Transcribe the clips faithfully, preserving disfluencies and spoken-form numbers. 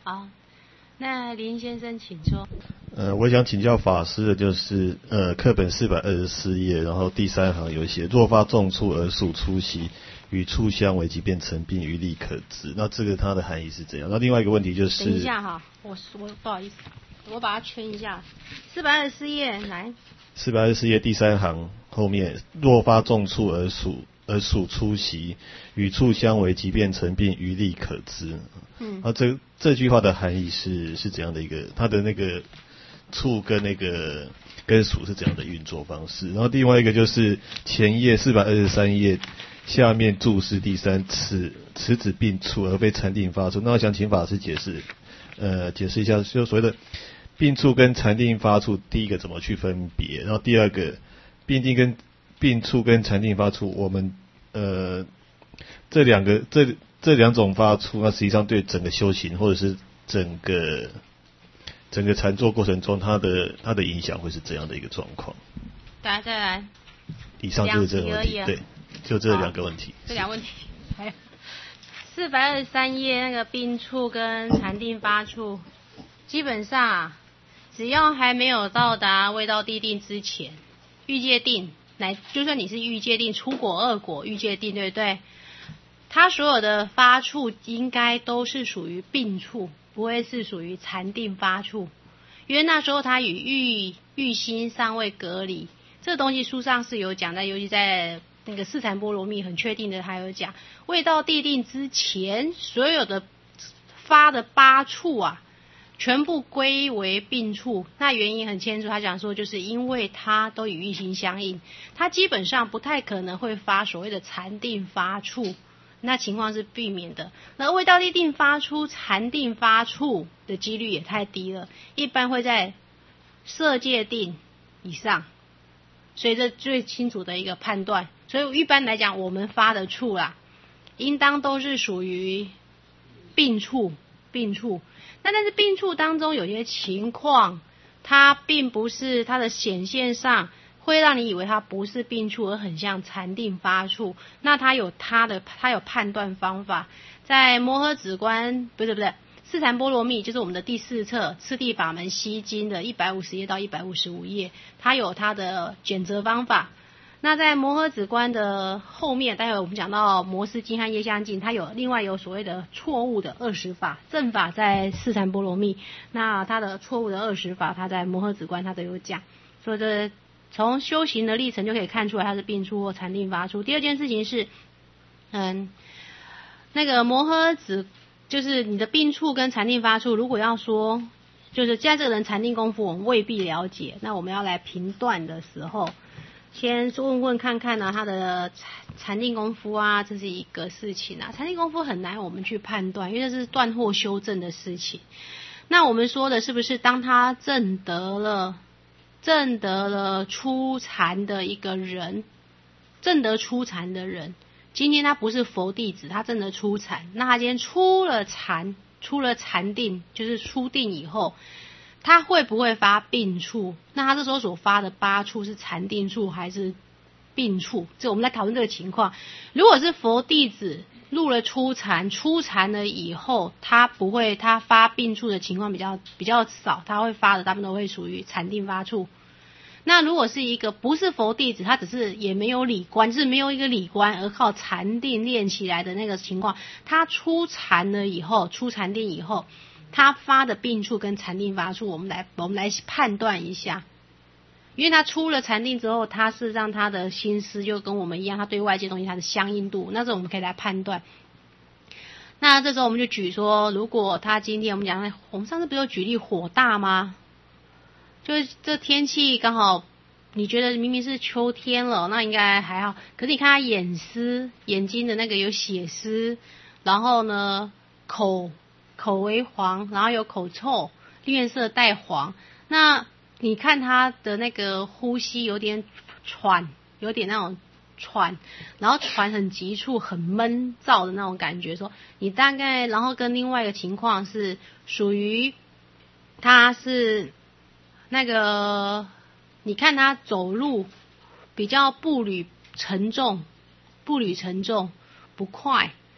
好，那林先生请说。 呃，我想请教法师的就是，呃，课本四百二十四页，然后第三行有写，若发重触而属粗细，与触相为，即便成病，余力可知。那这个它的含义是怎样？那另外一个问题就是， 等一下哈，我我不好意思，我把它圈一下，四百二十四页来。四百二十四页第三行后面，若发重触而属而属粗细，与触相为，即便成病，余力可知。嗯，啊，这这句话的含义是是怎样的一个？它的那个触跟那个跟属是怎样的运作方式？然后另外一个就是前页四百二十三页下面注释第三，此此指病触而非禅定发触。那我想请法师解释，呃，解释一下，就所谓的病触跟禅定发触，第一个怎么去分别？然后第二个病定跟病触跟禅定发触，我们呃这两个这这两种发触，那实际上对整个修行或者是整个整个禅坐过程中，它的它的影响会是怎样的一个状况？ 来再来， 以上就是这个问题，对，就这两个问题。 这两个问题，还有四百二十三页那个病触跟禅定发触，基本上啊，只要还没有到达未到地定之前，欲界定，乃就算你是欲界定、初果、二果、欲界定，对不对？它所有的发触应该都是属于病触，不会是属于禅定发触，因为那时候它与欲欲心尚未隔离。这个东西书上是有讲的，尤其在那个四禅波罗蜜很确定的，还有讲未到地定之前，所有的发的八触啊，全部归为病触。那原因很清楚，他讲说就是因为它都与欲心相应，它基本上不太可能会发所谓的禅定发触，那情况是避免的。那未到地定发出禅定发触的几率也太低了，一般会在色界定以上，所以这最清楚的一个判断。所以一般来讲，我们发的触啦，应当都是属于病触，病触。那但是病触当中有些情况，它并不是它的显现上会让你以为它不是病触，而很像禅定发触。那它有它的它有判断方法，在摩诃止观不是不是四禅波罗蜜，就是我们的第四册次第法门西经的一百五十页到一百五十五页，它有它的检择方法。那在摩诃止观的后面，待会我们讲到摩斯经和业相境，它有另外有所谓的错误的二十法，正法在四禅波罗蜜，那它的错误的二十法，它在摩诃止观它都有讲。所以这从修行的历程就可以看出来它是病触或禅定发触。第二件事情是，嗯，那个摩诃止就是你的病触跟禅定发触，如果要说就是现在这个人禅定功夫我们未必了解，那我们要来评断的时候，先问问看看呢、啊，他的禅定功夫啊，这是一个事情啊。禅定功夫很难我们去判断，因为这是断惑修正的事情。那我们说的是不是当他证得了证得了初禅的一个人，证得初禅的人，今天他不是佛弟子，他证得初禅，那他今天出了禅，出了禅定，就是出定以后，他会不会发病触？那他这时候所发的八触是禅定触还是病触？这我们来讨论这个情况。如果是佛弟子入了初禅，初禅了以后，他不会，他发病触的情况比较比较少，他会发的大部分都会属于禅定发触。那如果是一个不是佛弟子，他只是也没有理观，就是没有一个理观而靠禅定练起来的那个情况，他出禅了以后，出禅定以后，他发的病触跟禅定发触，我们来我们来判断一下。因为他出了禅定之后，他是让他的心思就跟我们一样，他对外界东西他的相应度，那时候我们可以来判断。那这时候我们就举说，如果他今天我们讲，我们上次不是有举例火大吗？就是这天气刚好，你觉得明明是秋天了，那应该还好，可是你看他眼丝，眼睛的那个有血丝，然后呢口口为黄，然后有口臭，面色带黄，那你看他的那个呼吸有点喘，有点那种喘，然后喘很急促，很闷燥的那种感觉，说你大概，然后跟另外一个情况是属于他是那个，你看他走路比较步履沉重，步履沉重不快，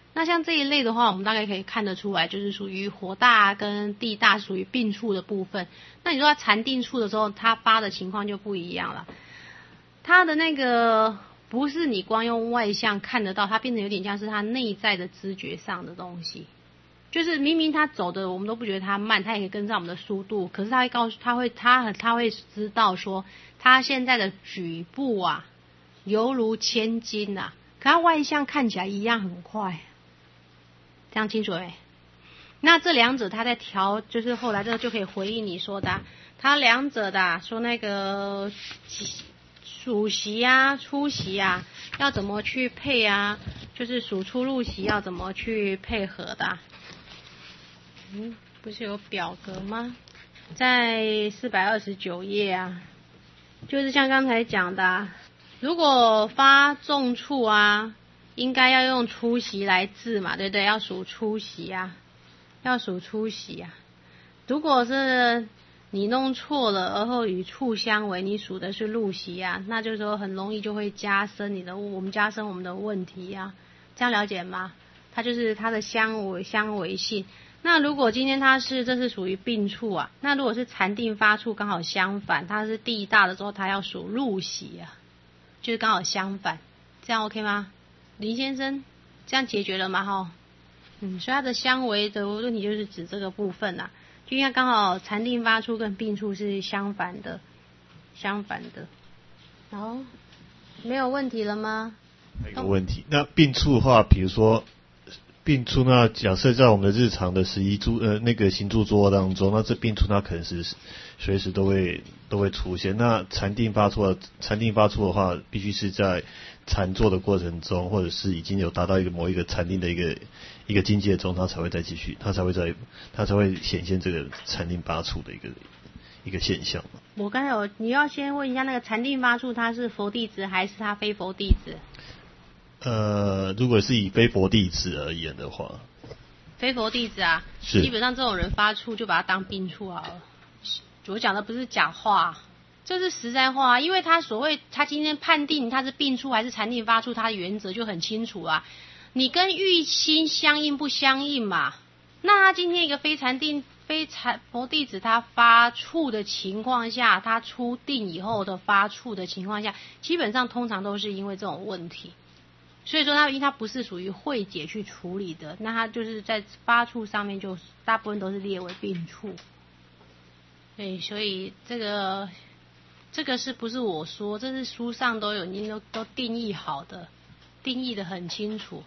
那像这一类的话，我们大概可以看得出来，就是属于火大跟地大属于病处的部分。那你说它禅定处的时候，它发的情况就不一样了。它的那个不是你光用外向看得到，它变成有点像是它内在的知觉上的东西。就是明明它走的我们都不觉得它慢，它也可以跟上我们的速度，可是它会告诉他会他他会知道说，他现在的举步啊，犹如千斤啊，可它外向看起来一样很快。这样清楚没？那这两者他在调，就是后来这个就可以回应你说的、啊，他两者的、啊、说那个属息啊、出息啊，要怎么去配啊？就是属出入息要怎么去配合的、啊？嗯，不是有表格吗？在四百二十九页啊，就是像刚才讲的、啊，如果发重处啊。应该要用出息来治嘛，对不对？要数出息啊，要数出息啊。如果是你弄错了，而后与处相违，你数的是入息啊，那就是说很容易就会加深你的，我们加深我们的问题啊。这样了解吗？它就是它的相违相违性。那如果今天它是这是属于病处啊，那如果是禅定发处刚好相反，它是地大的时候，它要数入息啊，就是刚好相反。这样 OK 吗？林先生，这样解决了吗？哈，嗯，所以它的相违的问题就是指这个部分啦、啊，就因为刚好禅定发处跟病处是相反的，相反的。好，没有问题了吗？ 还有一个问题，那病处的话，比如说病处，那假设在我们的日常的十一住呃那个行住坐卧当中，那这病处那可能是随时都会都会出现。那禅定发处，禅定发处的话，必须是在禅坐的过程中，或者是已经有达到一个某一个禅定的一个一个境界中，它才会再继续，它才会在它才会显现这个禅定发处的一个一个现象。 我刚才有，你要先问一下那个禅定发处，他是佛弟子还是他非佛弟子？ 呃，如果是以非佛弟子而言的话， 非佛弟子啊， 是基本上这种人发处就把他当病处好了。我讲的不是假话。这是实在话，因为他所谓他今天判定他是病处还是禅定发处，他的原则就很清楚啊。你跟欲心相应不相应嘛？那他今天一个非禅定非禅佛弟子，他发处的情况下，他出定以后的发处的情况下，基本上通常都是因为这种问题。所以说他因为他不是属于慧解去处理的，那他就是在发处上面就大部分都是列为病处。对，所以这个。这个是不是我说？这是书上都有，你都都定义好的，定义的很清楚。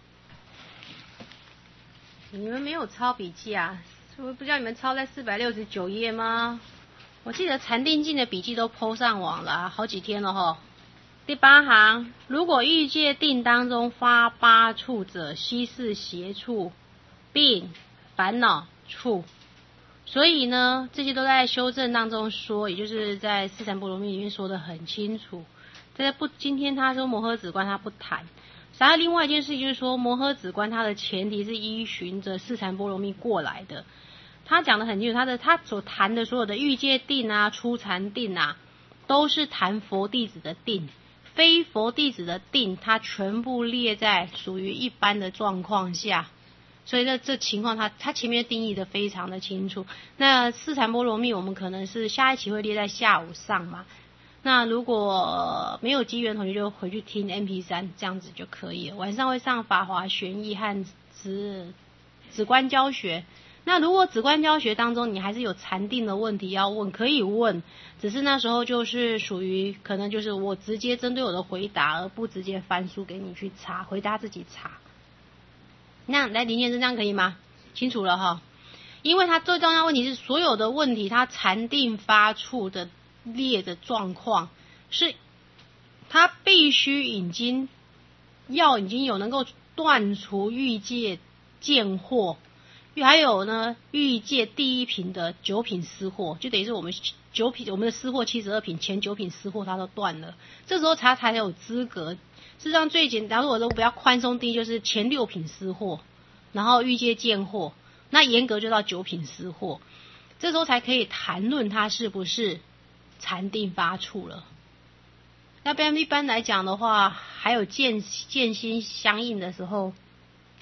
你们没有抄笔记啊？我不知道你们抄在四百六十九页吗？我记得禅定境的笔记都 po 上网了，好几天了齁。第八行，如果欲界定当中发八处者，悉是邪处、病、烦恼处。所以呢，这些都在修正当中说，也就是在四禅波罗蜜里面说的很清楚。这不，今天他说摩诃止观他不谈。然后另外一件事情就是说，摩诃止观它的前提是依循着四禅波罗蜜过来的。他讲的很清楚，他的他所谈的所有的欲界定啊、初禅定啊，都是谈佛弟子的定，非佛弟子的定，他全部列在属于一般的状况下。所以这这情况他他前面定义的非常的清楚。那四禅波罗蜜我们可能是下一期会列在下午上嘛，那如果没有机缘同学就回去听 M P 三 这样子就可以了。晚上会上法华玄义和止止观教学。那如果止观教学当中你还是有禅定的问题要问，可以问，只是那时候就是属于可能就是我直接针对我的回答，而不直接翻书给你去查，回答自己查。那来林先生这样可以吗？清楚了哈。因为他最重要的问题是所有的问题他禅定发处的列的状况是他必须已经要已经有能够断除欲界见惑，还有呢欲界第一品的九品私货，就等于是我们九品我们的私货七十二品前九品私货他都断了，这时候他才有资格。事实上最简单，如果都不要宽松定义，就是前六品私货，然后欲界见惑，那严格就到九品私货，这时候才可以谈论它是不是禅定发处了。那不然一般来讲的话，还有见见心相应的时候，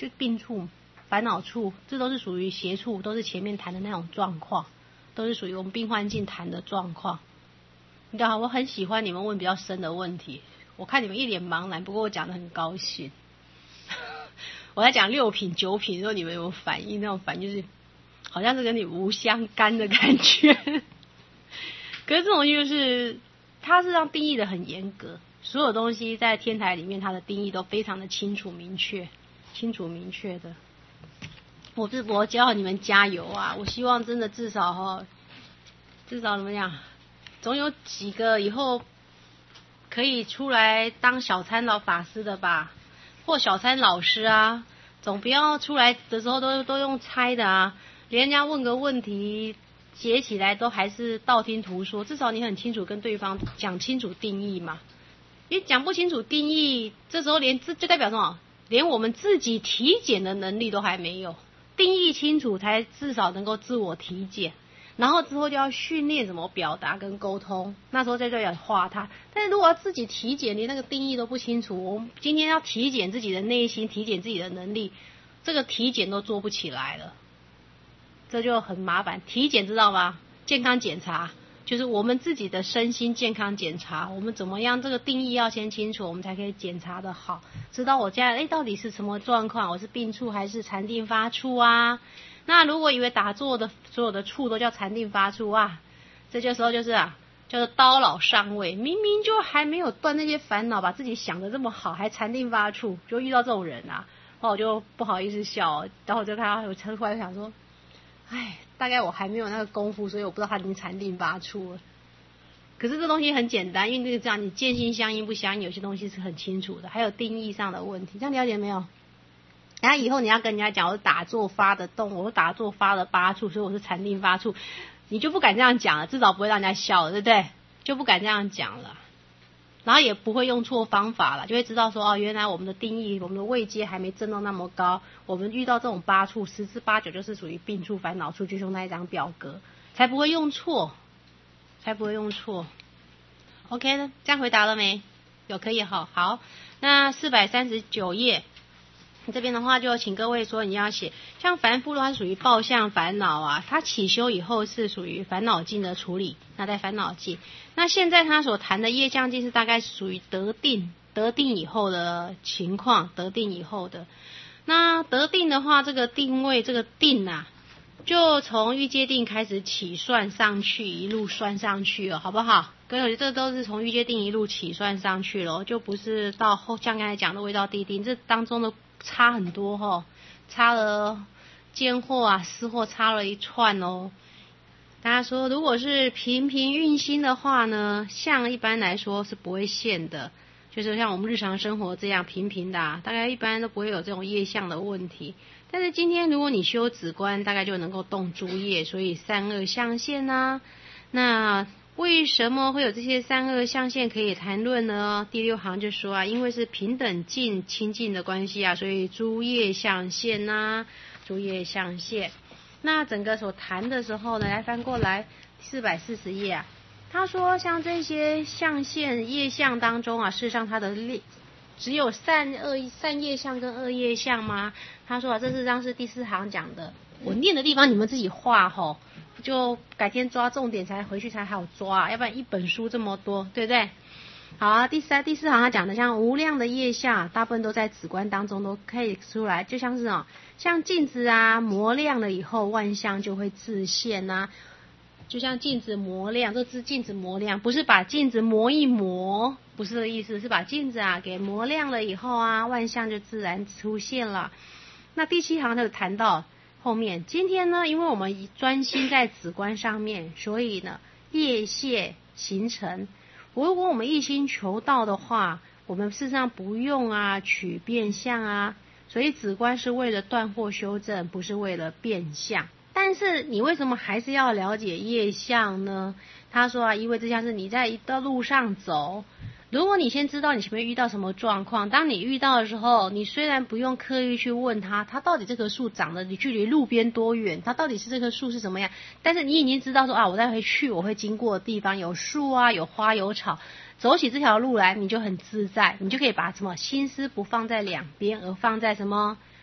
就病处、烦恼处，这都是属于邪处，都是前面谈的那种状况，都是属于我们病患境谈的状况。你知道，我很喜欢你们问比较深的问题，我看你们一脸茫然，不过我讲得很高兴。我在讲六品、九品的时候，你们有没有反应？那种反应就是好像是跟你无相干的感觉。可是这种就是它是让定义的很严格，所有东西在天台里面，它的定义都非常的清楚明确，清楚明确的。我是我叫你们加油啊！我希望真的至少哈，至少怎么样，总有几个以后可以出来当小参老法师的吧，或小参老师啊，总不要出来的时候都都用猜的啊，连人家问个问题解起来都还是道听途说，至少你很清楚跟对方讲清楚定义嘛。你讲不清楚定义，这时候连就代表什么？连我们自己体检的能力都还没有，定义清楚才至少能够自我体检，然后之后就要训练怎么表达跟沟通，那时候在这里画它。但是如果要自己体检，连那个定义都不清楚，我们今天要体检自己的内心，体检自己的能力，这个体检都做不起来了，这就很麻烦。体检知道吗？健康检查就是我们自己的身心健康检查，我们怎么样这个定义要先清楚，我们才可以检查的好，知道我家哎到底是什么状况，我是病处还是禅定发处啊？那如果以为打坐的所有的处都叫禅定发处啊，这就时候就是啊，叫做刀老上位，明明就还没有断那些烦恼，把自己想的这么好，还禅定发处，就遇到这种人啊，然后我就不好意思笑，然后我就看他，我突然想说，哎，大概我还没有那个功夫，所以我不知道他已经禅定发处了。可是这东西很简单，因为这样你见心相应不相应，有些东西是很清楚的，还有定义上的问题，这样了解没有？然后以后你要跟人家讲我是打坐发的动，我是打坐发的八处，所以我是禅定发处，你就不敢这样讲了，至少不会让人家笑了，对不对？就不敢这样讲了，然后也不会用错方法了，就会知道说哦，原来我们的定义，我们的位阶还没升到那么高，我们遇到这种八处，十之八九就是属于病处、烦恼处，就用那一张表格，才不会用错，才不会用错。OK 呢？这样回答了没？有可以哈。好，那四百三十九页。这边的话就请各位说你要写，像凡夫的话属于报相烦恼啊，他起修以后是属于烦恼境的处理，那在烦恼境。那现在他所谈的业障境是大概属于得定，得定以后的情况，得定以后的。那得定的话，这个定位这个定啊，就从欲界定开始起算上去，一路算上去了，好不好？各位，这都是从欲界定一路起算上去了，就不是到后像刚才讲的味道地定，这当中的差很多齁，差了奸货啊私货差了一串哦。大家说如果是平平运心的话呢，相一般来说是不会现的，就是像我们日常生活这样平平的啊，大概一般都不会有这种业相的问题。但是今天如果你修止观，大概就能够动诸业，所以善恶相现啊。那为什么会有这些善恶相现可以谈论呢？第六行就说啊，因为是平等净清净的关系啊，所以诸业相现啊，诸业相现。那整个所谈的时候呢，来翻过来四百四十页啊，他说像这些相现业相当中啊，事实上它的只有善恶善业相跟恶业相吗？他说啊，这事实上是第四行讲的，我念的地方你们自己画吼。就改天抓重点才回去才好抓，要不然一本书这么多，对不对？好啊，第三、第四行他讲的像无量的业相，大部分都在止观当中都可以出来，就像是哦，像镜子啊磨亮了以后，万象就会自现啊。就像镜子磨亮，这只镜子磨亮，不是把镜子磨一磨，不是这个意思，是把镜子啊给磨亮了以后啊，万象就自然出现了。那第七行他就谈到。后面今天呢，因为我们专心在止观上面，所以呢业谢形成。如果我们一心求道的话，我们事实上不用啊取变相啊，所以止观是为了断惑修正，不是为了变相。但是你为什么还是要了解业相呢？他说啊，因为这像是你在一道路上走。如果你先知道你前面遇到什么状况，当你遇到的时候，你虽然不用刻意去问他，他到底这棵树长得你距离路边多远，他到底是这棵树是什么样，但是你已经知道说啊，我待会去我会经过的地方有树啊，有花有草，走起这条路来你就很自在，你就可以把什么心思不放在两边，而放在什么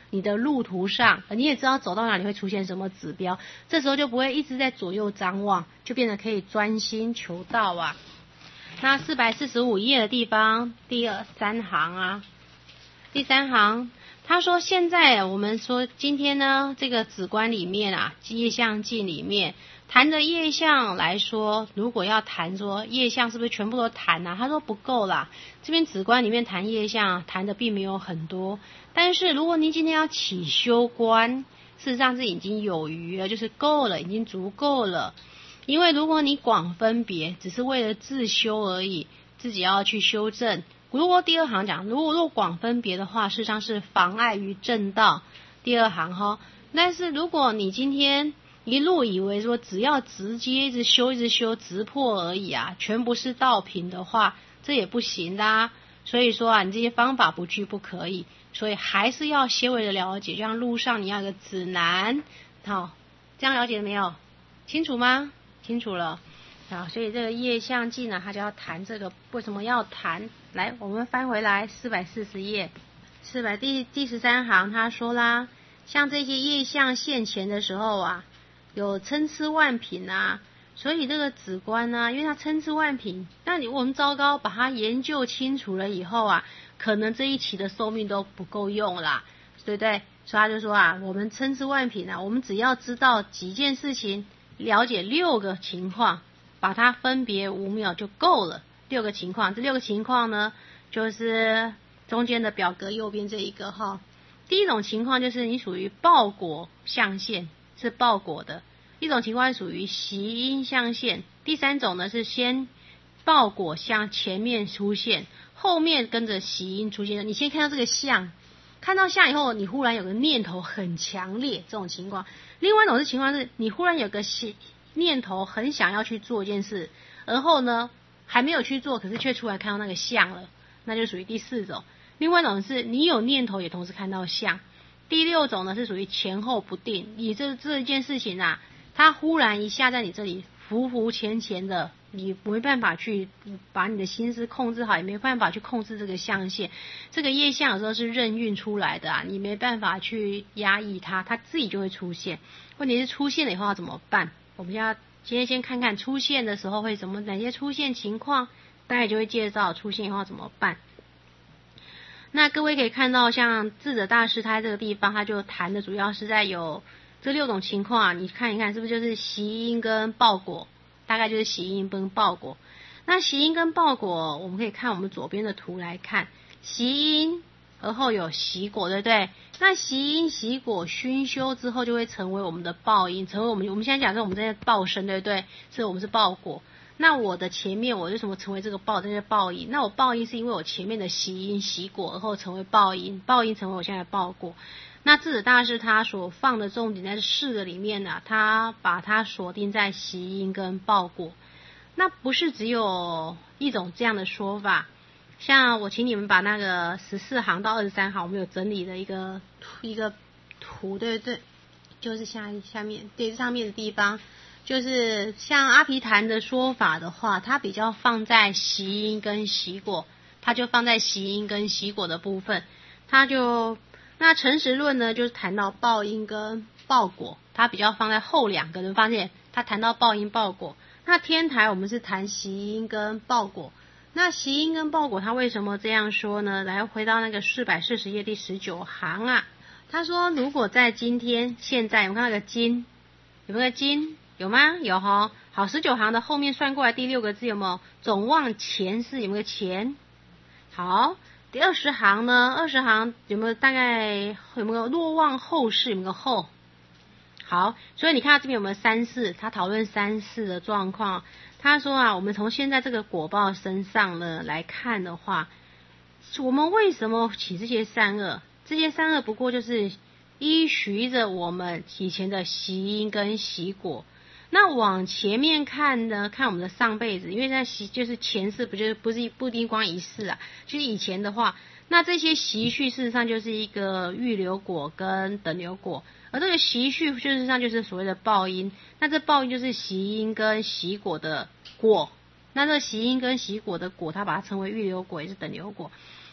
你的路途上，你也知道走到哪里会出现什么指标，这时候就不会一直在左右张望，就变得可以专心求道啊。那四百四十五页的地方，第二三行啊，第三行，他说现在我们说今天呢，这个止观里面啊，业相境里面谈的业相来说，如果要谈说业相是不是全部都谈啊？他说不够啦，这边止观里面谈业相谈的并没有很多，但是如果您今天要起修观，事实上是已经有余了，就是够了，已经足够了。因为如果你广分别，只是为了自修而已，自己要去修正。如果第二行讲，如果若广分别的话，事实上是妨碍于正道。第二行哈，但是如果你今天一路以为说只要直接一直修一直修直破而已啊，全不是道品的话，这也不行的啊。所以说啊，你这些方法不具不可以，所以还是要些微的了解，就像路上你要有个指南，好，这样了解了没有？清楚吗？清楚了。好，所以这个业相境呢，他就要谈这个为什么要谈。来，我们翻回来四百四十页，四百第第十三行，他说啦，像这些业相现前的时候啊，有参差万品啊，所以这个止观呢，因为它参差万品，那你我们糟糕把它研究清楚了以后啊，可能这一期的寿命都不够用啦，对不对？所以他就说啊，我们参差万品啊，我们只要知道几件事情，了解六个情况，把它分别五秒就够了。六个情况，这六个情况呢，就是中间的表格右边这一个哈。第一种情况就是你属于报果象限，是报果的；一种情况是属于习因象限；第三种呢是先报果向前面出现，后面跟着习因出现。你先看到这个相，看到相以后，你忽然有个念头很强烈，这种情况。另外一种情况是你忽然有个念头很想要去做一件事，而后呢还没有去做，可是却突然看到那个相了，那就属于第四种。另外一种是你有念头也同时看到相。第六种呢是属于前后不定，你这这一件事情啊，它忽然一下在你这里浮浮浅浅的，你没办法去把你的心思控制好，也没办法去控制这个象限。这个业相有时候是任运出来的啊，你没办法去压抑它，它自己就会出现。问题是出现了以后要怎么办？我们要今天先看看出现的时候会怎么，哪些出现情况，大概就会介绍出现以后怎么办。那各位可以看到，像智者大师他这个地方，他就谈的主要是在有这六种情况啊，你看一看是不是就是习因跟报果，大概就是习因跟报果。那习因跟报果，我们可以看我们左边的图来看，习因而后有习果，对不对？那习因习果熏修之后，就会成为我们的报因，成为我们我们现在讲说我们这些报身，对不对？所以我们是报果。那我的前面我为什么成为这个报，这些报因？那我报因是因为我前面的习因习果，而后成为报因，报因成为我现在的报果。那智者大师他所放的重点在四个里面呢、啊，他把它锁定在习因跟报果。那不是只有一种这样的说法。像我请你们把那个十四行到二十三行，我们有整理的一个一个图，对不对？就是下下面对上面的地方，就是像阿毗昙的说法的话，它比较放在习因跟习果，它就放在习因跟习果的部分。它就那诚实论呢，就是谈到报因跟报果，它比较放在后两个。你发现它谈到报因报果。那天台我们是谈习因跟报果。那习因跟报果他为什么这样说呢？来回到那个四百四十页第十九行啊，他说如果在今天现在，我们看那个今，有没有今？有吗？有齁。好，十九行的后面算过来第六个字有没有？总望前世，有没有前？好，第二十行呢？二十行有没有大概有没有若望后世？有没有后？好，所以你看到这边有没有三世？他讨论三世的状况。他说啊，我们从现在这个果报身上呢来看的话，我们为什么起这些善恶？这些善恶不过就是依循着我们以前的习因跟习果。那往前面看呢，看我们的上辈子，因为在习就是前世，不就是不是不丁光一世啊，就是以前的话，那这些习序事实上就是一个预流果跟等流果。而这个习序事实上就是所谓的报因，那这报因就是习因跟习果的果，那这习因跟习果的果，它把它称为预流果也是等流果。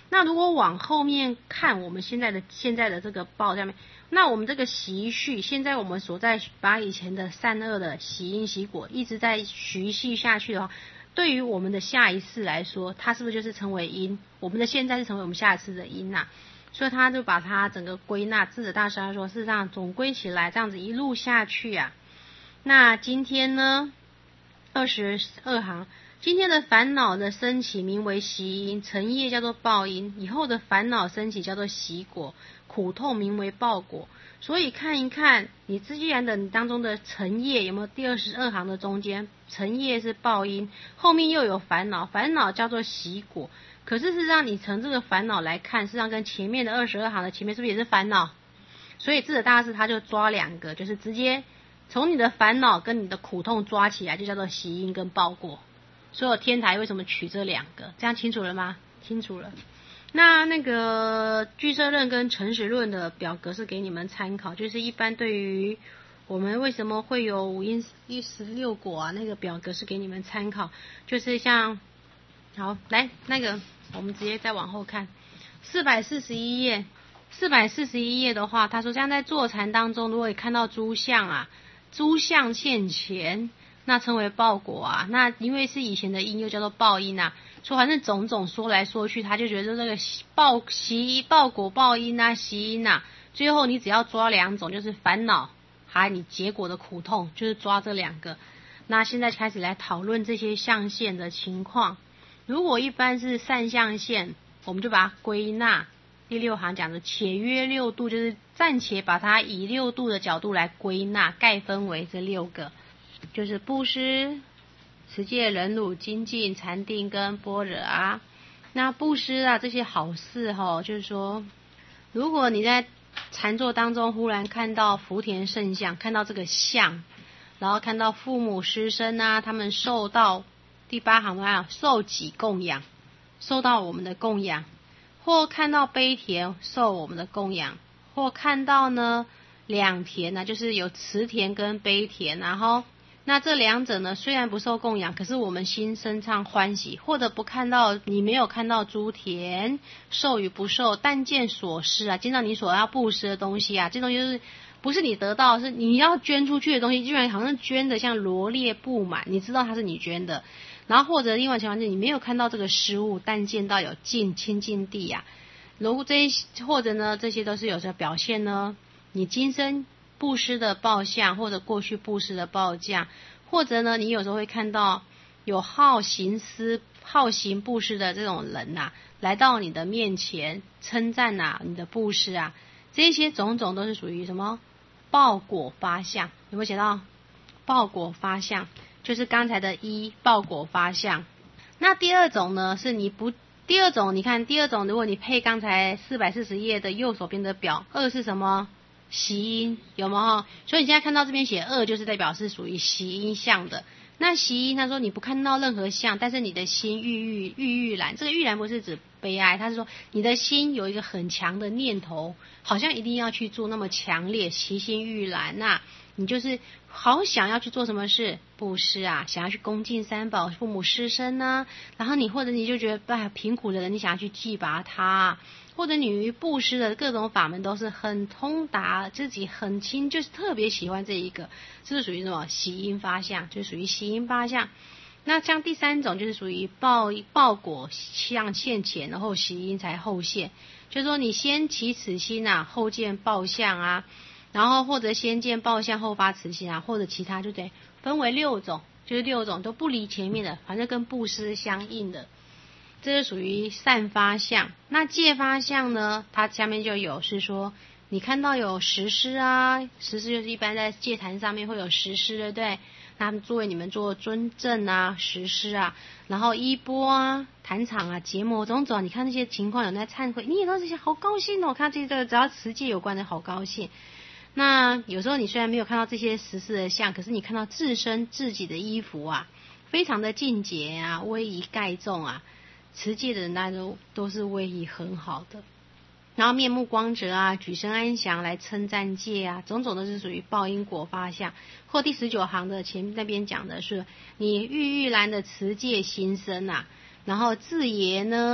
那如果往后面看，我们现在的现在的这个报下面，那我们这个习序，现在我们所在把以前的善恶的习因习果一直在续续下去的话，对于我们的下一世来说，它是不是就是成为因？我们的现在是成为我们下一次的因啊，所以他就把它整个归纳。智者大师他说，事实上总归起来，这样子一路下去啊。那今天呢，二十二行。今天的烦恼的升起名为习因，成业叫做报因，以后的烦恼升起叫做习果，苦痛名为报果。所以看一看你既然的你当中的成业有没有第二十二行的中间，成业是报因，后面又有烦恼，烦恼叫做习果。可是事实上你从这个烦恼来看，事实上跟前面的二十二行的前面是不是也是烦恼？所以智者大师他就抓两个，就是直接从你的烦恼跟你的苦痛抓起来，就叫做习因跟报果。所有天台为什么取这两个？这样清楚了吗？清楚了。那那个俱舍论跟诚实论的表格是给你们参考，就是一般对于我们为什么会有五因一十六果啊，那个表格是给你们参考。就是像好来那个我们直接再往后看四百四十一页，四百四十一页的话，他说像在坐禅当中，如果你看到诸相啊，诸相现前，那称为报果啊。那因为是以前的因，又叫做报因啊。说反正种种说来说去，他就觉得这个报习报果报因啊，习因啊，最后你只要抓两种，就是烦恼还有你结果的苦痛，就是抓这两个。那现在开始来讨论这些象限的情况。如果一般是善象限，我们就把它归纳。第六行讲的且约六度，就是暂且把它以六度的角度来归纳，概分为这六个。就是布施、持戒、忍辱、精进、禅定跟般若啊。那布施啊这些好事齁，就是说如果你在禅坐当中忽然看到福田圣像，看到这个像，然后看到父母师生啊，他们受到第八行啊受己供养，受到我们的供养，或看到悲田受我们的供养，或看到呢两田呢、啊，就是有慈田跟悲田，然后那这两者呢，虽然不受供养，可是我们心生畅欢喜；或者不看到，你没有看到诸田受与不受，但见所施啊，见到你所要布施的东西啊，这东西就是不是你得到，是你要捐出去的东西，居然好像捐的像罗列布满，你知道它是你捐的。然后或者另外情况是你没有看到这个失物，但见到有净清净地啊，如这或者呢，这些都是有时候表现呢，你今生布施的报相，或者过去布施的报相，或者呢，你有时候会看到有好行施、好行布施的这种人呐、啊，来到你的面前称赞呐，你的布施啊，这些种种都是属于什么报果发相？有没有写到报果发相？就是刚才的一报果发相。那第二种呢，是你不第二种，你看第二种，如果你配刚才四百四十页的右手边的表，二是什么？习因，有没有？所以你现在看到这边写二，就是代表是属于习因相的。那习因他说你不看到任何相，但是你的心郁郁郁郁然，这个郁然不是指悲哀，他是说你的心有一个很强的念头，好像一定要去做那么强烈，其心郁然呐、啊，你就是好想要去做什么事，布施啊，想要去恭敬三宝、父母师生啊，然后你或者你就觉得哎贫苦的人，你想要去祭拔他，或者你于布施的各种法门都是很通达，自己很亲，就是特别喜欢这一个，这是属于什么习因发相，就是属于习因发相。那像第三种就是属于报报果相现前，然后习因才后现，就是说你先起此心啊，后见报相啊，然后或者先见报相后发慈心啊，或者其他就得分为六种，就是六种都不离前面的，反正跟布施相应的。这是属于善发相。那戒发相呢，它下面就有是说你看到有实施啊，实施就是一般在戒坛上面会有实施，对不对？那作为你们做尊正啊、实施啊，然后衣钵啊、坛场啊、结魔种种，你看那些情况有在忏悔，你也都这些好高兴哦，看这个只要持戒有关的好高兴。那有时候你虽然没有看到这些实施的相，可是你看到自身自己的衣服啊，非常的净洁啊，威仪盖重啊，持戒的人大家都都是威仪很好的，然后面目光泽啊，举身安详来称赞戒啊，种种都是属于报因果发相。或第十九行的前那边讲的是，你郁郁然的持戒心生啊，然后自言呢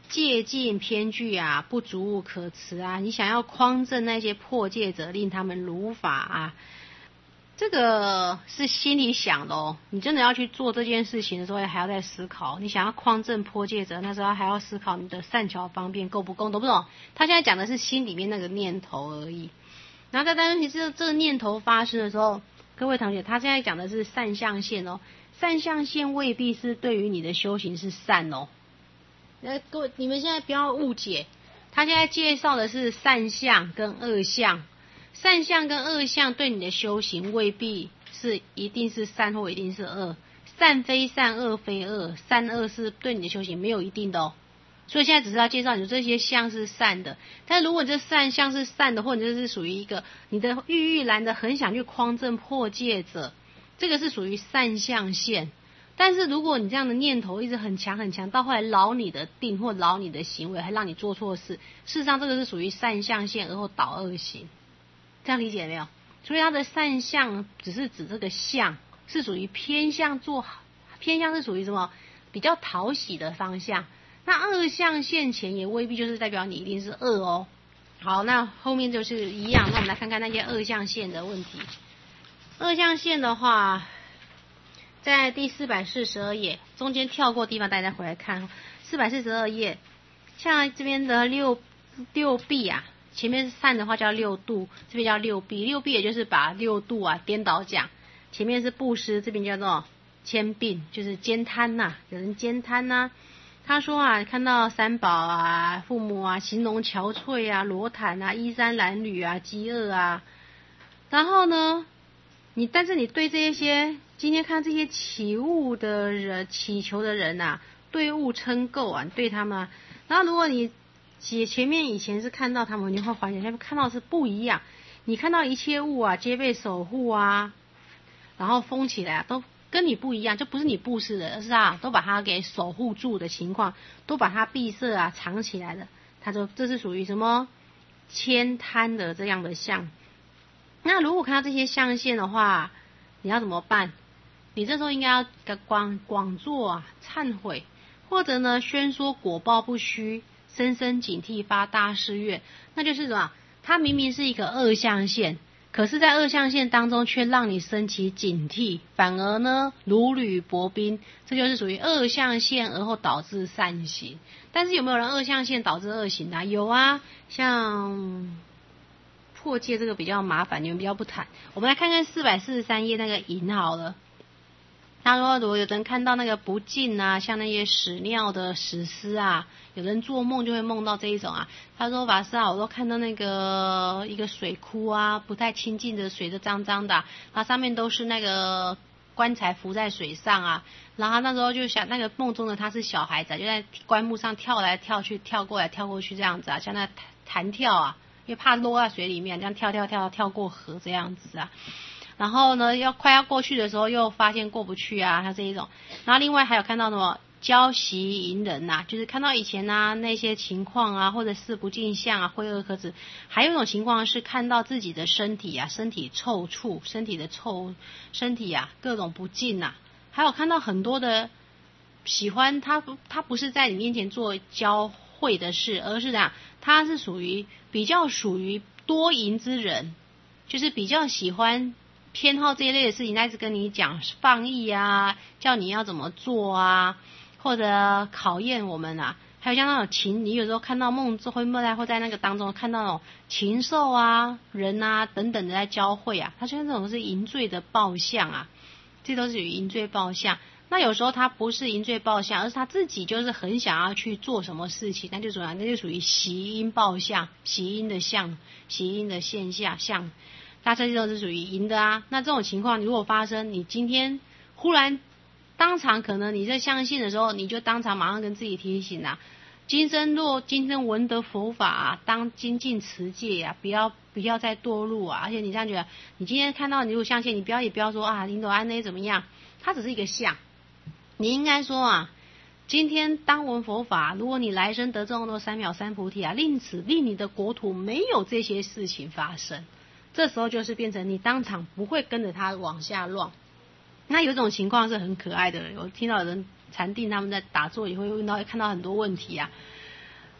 戒禁偏具啊，不足物可辞啊，你想要匡正那些破戒者，令他们如法啊，这个是心里想的哦。你真的要去做这件事情的时候，还要再思考。你想要匡正破戒者，那时候还要思考你的善巧方便够不够，懂不懂？他现在讲的是心里面那个念头而已。然后在但是这这个念头发生的时候，各位同学，他现在讲的是善象现哦，善象现未必是对于你的修行是善哦。呃，各位，你们现在不要误解，他现在介绍的是善相跟恶相，善相跟恶相对你的修行未必是一定是善或一定是恶，善非善，恶非恶，善恶是对你的修行没有一定的哦。所以现在只是要介绍你这些相是善的，但如果你这善相是善的，或者是属于一个你的郁郁然的很想去匡正破戒者，这个是属于善相现。但是如果你这样的念头一直很强很强，到后来扰你的定或扰你的行为，还让你做错事，事实上这个是属于善相现而后导恶行，这样理解没有？所以它的善相只是指这个相是属于偏向做好，偏向是属于什么比较讨喜的方向，那恶相现前也未必就是代表你一定是恶哦。好，那后面就是一样，那我们来看看那些恶相现的问题。恶相现的话，在第四百四十二页，中间跳过地方大家回来看。四百四十二页，像这边的六六臂啊，前面善的话叫六度，这边叫六臂。六臂也就是把六度啊颠倒讲，前面是布施，这边叫做兼并，就是兼贪呐、啊，有人兼贪呐、啊。他说啊，看到三宝啊、父母啊、形容憔悴啊、裸袒啊、衣衫褴褛啊、饥饿啊，然后呢，你但是你对这些今天看这些祈物的人、祈求的人啊，对物称垢啊，对他们、啊，然后如果你前前面以前是看到他们，你会发现，现在看到是不一样。你看到一切物啊，皆被守护啊，然后封起来啊，都跟你不一样，就不是你布施的，而是啊，都把它给守护住的情况，都把它闭塞啊、藏起来的。他说这是属于什么悭贪的这样的相。那如果看到这些象限的话，你要怎么办？你这时候应该要广广做啊，忏悔，或者呢宣说果报不虚，深深警惕，发大誓愿。那就是什么？它明明是一个恶象限，可是在恶象限当中却让你升起警惕，反而呢如履薄冰，这就是属于恶象限而后导致善行。但是有没有人恶象限导致恶行啊？有啊，像破戒这个比较麻烦，你们比较不谈。我们来看看四百四十三页那个淫好了。他说如果有人看到那个不净啊，像那些屎尿的屎丝啊，有人做梦就会梦到这一种啊。他说法师啊，我都看到那个一个水窟啊，不太清净的水，都脏脏的、啊，它上面都是那个棺材浮在水上啊。然后他那时候就想，那个梦中的他是小孩子、啊，就在棺木上跳来跳去，跳过来跳过去这样子啊，像那弹跳啊，因为怕落在水里面，这样跳跳跳跳过河这样子啊。然后呢，要快要过去的时候，又发现过不去啊，像这一种。然后另外还有看到什么娇习淫人呐、啊，就是看到以前啊那些情况啊，或者是不净相啊、秽恶可止。还有一种情况是看到自己的身体啊，身体臭处，身体的臭，身体啊各种不净啊。还有看到很多的喜欢他，他不是在你面前做交会的事，而是这样，他是属于比较属于多淫之人，就是比较喜欢。偏好这一类的事情，他一直跟你讲放逸啊，叫你要怎么做啊，或者考验我们啊，还有像那种禽，你有时候看到梦中会梦在或在那个当中看到那种禽兽啊、人啊等等的在交汇啊，他说这种是淫罪的报相啊，这都是属于淫罪报相。那有时候他不是淫罪报相，而是他自己就是很想要去做什么事情，那就属于那就属于习阴报相，习阴的相，习阴的现象相。那这种是属于淫的啊。那这种情况如果发生，你今天忽然当场可能你在相信的时候，你就当场马上跟自己提醒啊，今生若今生闻得佛法啊，当精进持戒啊，不要不要再堕入啊。而且你这样觉得，你今天看到你如果相信，你不要也不要说啊林斗安那怎么样，它只是一个相。你应该说啊，今天当闻佛法，如果你来生得这么多三藐三菩提啊，令此令你的国土没有这些事情发生。这时候就是变成你当场不会跟着他往下乱。那有一种情况是很可爱的，我听到有人禅定他们在打坐也会遇到看到很多问题啊。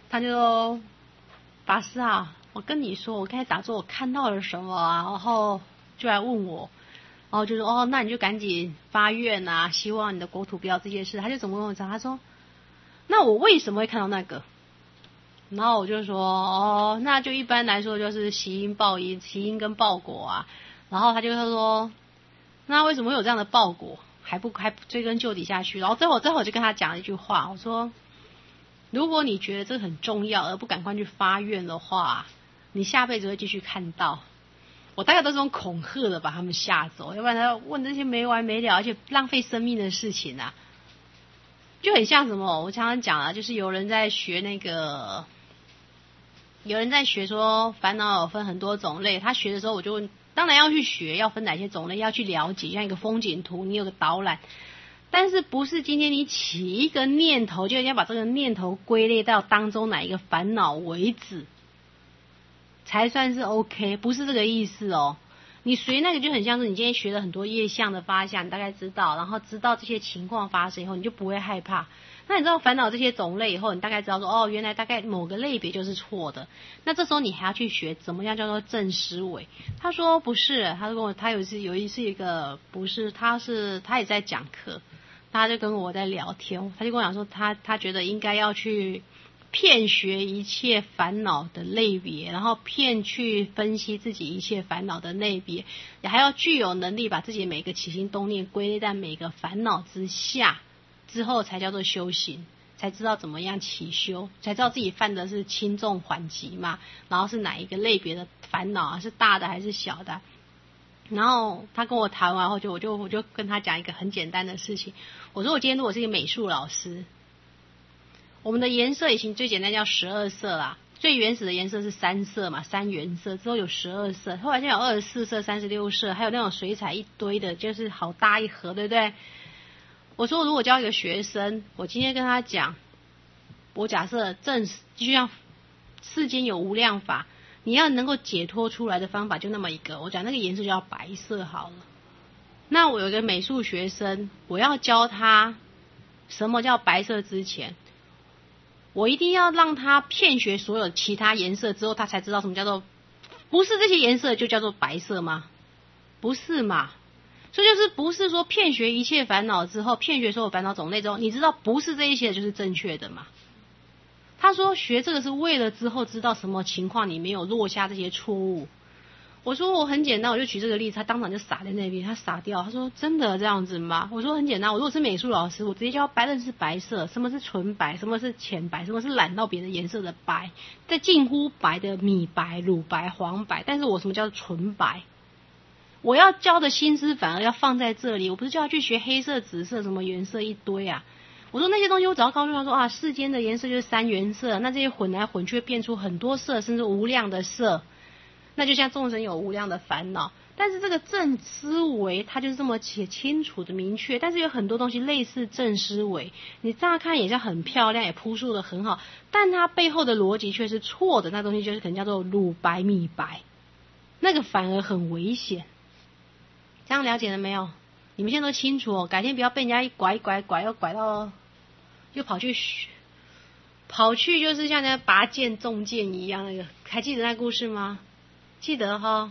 他就说法师啊，我跟你说，我刚才打坐我看到了什么啊，然后就来问我，然后就说哦，那你就赶紧发愿啊，希望你的国土不要这些事。他就怎么问我讲，他说那我为什么会看到那个？然后我就说哦，那就一般来说就是习因报因，习因跟报果啊。然后他就说那为什么会有这样的报果，还不还不追根究底下去？然后最后最后我就跟他讲了一句话，我说如果你觉得这很重要而不赶快去发愿的话，你下辈子会继续看到。我大概都是用恐吓的把他们吓走，要不然他问这些没完没了而且浪费生命的事情啊，就很像什么，我常常讲啊，就是有人在学那个，有人在学说烦恼有分很多种类，他学的时候我就问，当然要去学，要分哪些种类，要去了解，像一个风景图，你有个导览，但是不是今天你起一个念头就一定要把这个念头归类到当中哪一个烦恼为止才算是 OK， 不是这个意思哦。你随那个就很像是你今天学了很多业相的发相，你大概知道，然后知道这些情况发生以后，你就不会害怕。那你知道烦恼这些种类以后，你大概知道说哦，原来大概某个类别就是错的。那这时候你还要去学怎么样叫做正思维。他说不是，他跟我他有一次有一次一个不是，他是他也在讲课，他就跟我在聊天，他就跟我讲说他他觉得应该要去遍学一切烦恼的类别，然后遍去分析自己一切烦恼的类别，也还要具有能力把自己每个起心动念归类在每个烦恼之下，之后才叫做修行，才知道怎么样起修，才知道自己犯的是轻重缓急嘛，然后是哪一个类别的烦恼啊，是大的还是小的。然后他跟我谈完后，就我就我就跟他讲一个很简单的事情，我说我今天如果是一个美术老师，我们的颜色已经最简单叫十二色啦，最原始的颜色是三色嘛，三原色，之后有十二色，后来现在有二十四色、三十六色，还有那种水彩一堆的，就是好大一盒，对不对？我说如果教一个学生，我今天跟他讲，我假设正就像世间有无量法，你要能够解脱出来的方法就那么一个，我讲那个颜色就叫白色好了。那我有一个美术学生，我要教他什么叫白色之前，我一定要让他遍学所有其他颜色之后，他才知道什么叫做不是这些颜色就叫做白色吗？不是嘛？所以就是不是说遍学一切烦恼之后，遍学所有烦恼种类之后，你知道不是这一些就是正确的嘛？他说学这个是为了之后知道什么情况你没有落下这些错误。我说我很简单，我就举这个例子，他当场就傻在那边，他傻掉。他说真的这样子吗？我说很简单，我如果是美术老师，我直接教白认识白色，什么是纯白，什么是浅白，什么是染到别的颜色的白，在近乎白的米白、乳白、黄白，但是我什么叫纯白？我要教的心思反而要放在这里，我不是叫他去学黑色、紫色什么原色一堆啊。我说那些东西我只要告诉他说啊，世间的颜色就是三原色，那这些混来混去会变出很多色，甚至无量的色。那就像众生有无量的烦恼，但是这个正思维它就是这么且清楚的明确，但是有很多东西类似正思维，你乍看也是很漂亮，也铺述的很好，但它背后的逻辑却是错的，那东西就是可能叫做乳白米白，那个反而很危险。这样了解了没有？你们现在都清楚哦，改天不要被人家一拐一拐拐又拐到又跑去跑去就是像那拔剑中剑一样，那个还记得那故事吗？记得哈，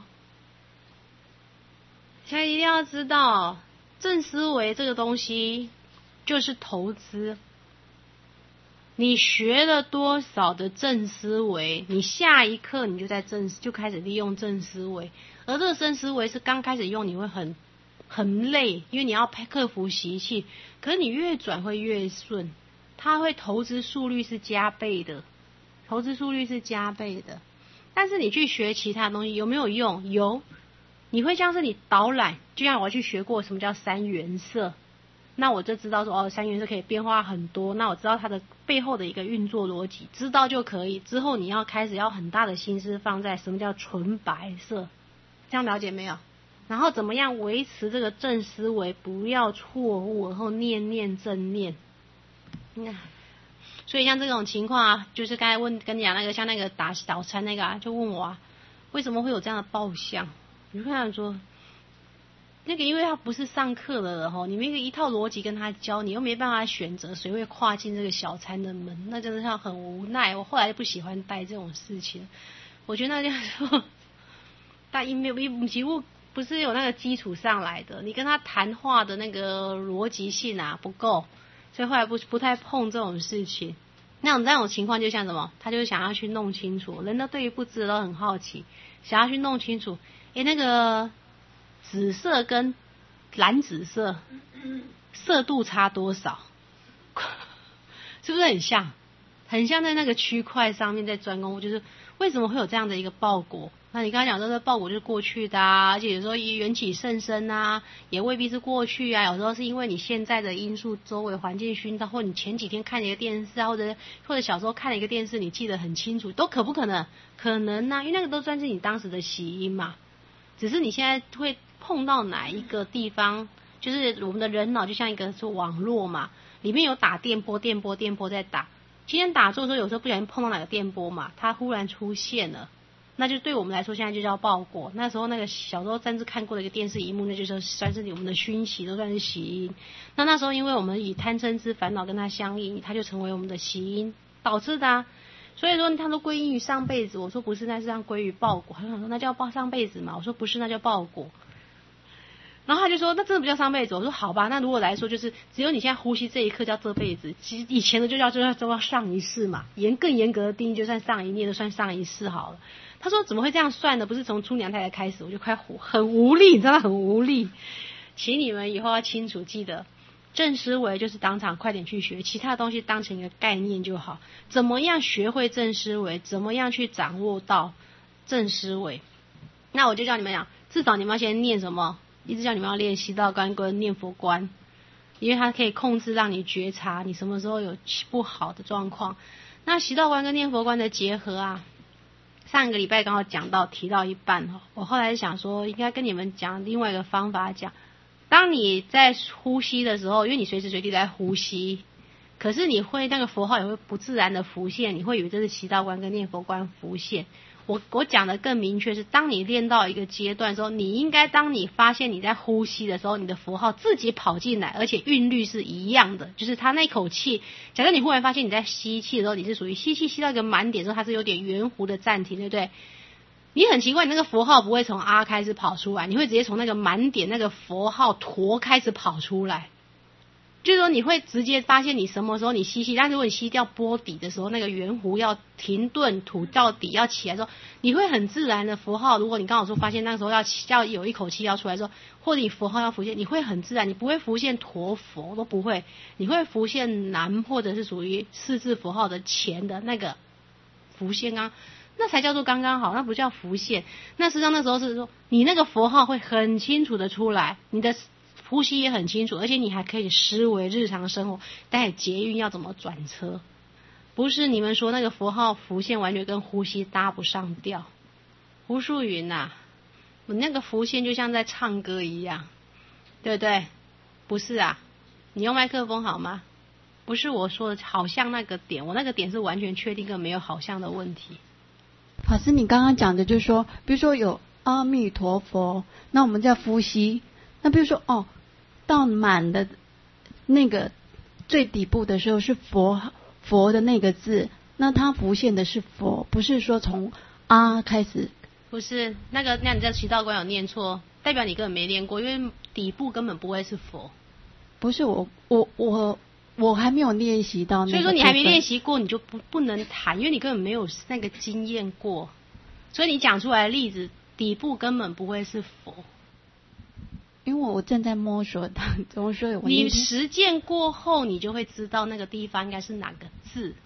现在一定要知道，正思维这个东西就是投资。你学了多少的正思维，你下一刻你就在正就开始利用正思维，而这个正思维是刚开始用你会很很累，因为你要克服习气，可是你越转会越顺，它会投资速率是加倍的，投资速率是加倍的。但是你去学其他东西有没有用？有，你会像是你导览，就像我去学过什么叫三原色，那我就知道说哦，三原色可以变化很多，那我知道它的背后的一个运作逻辑，知道就可以。之后你要开始要很大的心思放在什么叫纯白色，这样了解没有？然后怎么样维持这个正思维不要错误，然后念念正念。嗯所以像这种情况啊，就是刚才问跟你讲那个，像那个打早餐那个啊，就问我啊，为什么会有这样的报相？你就看说， 那个因为他不是上课了吼，你没有一套逻辑跟他教，你又没办法选择谁会跨进这个小餐的门，那真的是很无奈。我后来就不喜欢带这种事情，我觉得那叫做带因为因几乎不是有那个基础上来的，你跟他谈话的那个逻辑性啊不够，所以后来不不太碰这种事情。那种那种情况就像什么，他就是想要去弄清楚，人都对于不知的都很好奇，想要去弄清楚，诶那个紫色跟蓝紫色色度差多少，是不是很像？很像在那个区块上面在钻功夫，就是为什么会有这样的一个报果？那你刚才讲说这报果就是过去的啊，而且有时候缘起甚深啊，也未必是过去啊，有时候是因为你现在的因素、周围环境熏陶，或你前几天看了一个电视啊，或者或者小时候看了一个电视，你记得很清楚，都可不可能？可能啊，因为那个都算是你当时的习因嘛，只是你现在会碰到哪一个地方，就是我们的人脑就像一个是网络嘛，里面有打电波、电波、电波在打。今天打坐的时候，有时候不小心碰到哪个电波嘛，它忽然出现了，那就对我们来说现在就叫报果。那时候那个小时候甚至看过的一个电视荧幕，那就是算是我们的熏习，都算是习因。那那时候因为我们以贪嗔痴烦恼跟它相应，它就成为我们的习因导致的啊。所以说他都归因于上辈子，我说不是，那是让归于报果。他想说那叫报上辈子嘛，我说不是，那叫报果。然后他就说那真的不叫上辈子，我说好吧，那如果来说就是只有你现在呼吸这一刻叫这辈子，其实以前的就叫就叫就叫上一世嘛，严更严格的定义就算上一念都算上一世好了。他说怎么会这样算呢？不是从出娘胎才开始，我就快很无力，你知道吗？很无力。请你们以后要清楚记得，正思维就是当场快点去学，其他的东西当成一个概念就好。怎么样学会正思维？怎么样去掌握到正思维？那我就叫你们讲，至少你们要先念什么？一直叫你们要练习道观跟念佛观，因为它可以控制让你觉察你什么时候有不好的状况。那习道观跟念佛观的结合啊，上一个礼拜刚好讲到提到一半，我后来想说应该跟你们讲另外一个方法讲，当你在呼吸的时候，因为你随时随地在呼吸，可是你会那个佛号也会不自然的浮现，你会以为这是习道观跟念佛观浮现。我我讲的更明确是，当你练到一个阶段的时候，你应该当你发现你在呼吸的时候，你的符号自己跑进来，而且韵律是一样的，就是它那口气，假设你忽然发现你在吸气的时候，你是属于吸气吸到一个满点的时候，它是有点圆弧的暂停，对不对？你很奇怪，你那个佛号不会从啊开始跑出来，你会直接从那个满点那个佛号陀开始跑出来。就是说你会直接发现你什么时候你吸气，但如果你吸掉波底的时候，那个圆弧要停顿，吐到底要起来的时候，你会很自然的符号。如果你刚好说发现那个时候要要有一口气要出来的时候，或者你符号要浮现，你会很自然，你不会浮现陀佛都不会，你会浮现南或者是属于四字符号的前的那个浮现啊，那才叫做刚刚好，那不叫浮现。那实际上那时候是说你那个符号会很清楚的出来，你的呼吸也很清楚，而且你还可以思维日常生活，待捷运要怎么转车，不是你们说那个符号浮现完全跟呼吸搭不上调。胡淑云啊，我那个浮现就像在唱歌一样，对不对？不是啊，你用麦克风好吗？不是我说的好像那个点，我那个点是完全确定跟没有好像的问题。 法师你刚刚讲的就是说，比如说有阿弥陀佛，那我们在呼吸，那比如说哦，到满的那个最底部的时候是佛佛的那个字，那它浮现的是佛，不是说从啊开始。 不是那个，那你在习道观有念错，代表你根本没练过，因为底部根本不会是佛。 不是我我我我还没有练习到那个， 所以说你还没练习过，你就不不能谈，因为你根本没有那个经验过，所以你讲出来的例子底部根本不会是佛。 因为我正在摸索当中，所以我你实践过后，你就会知道那个地方应该是哪个字。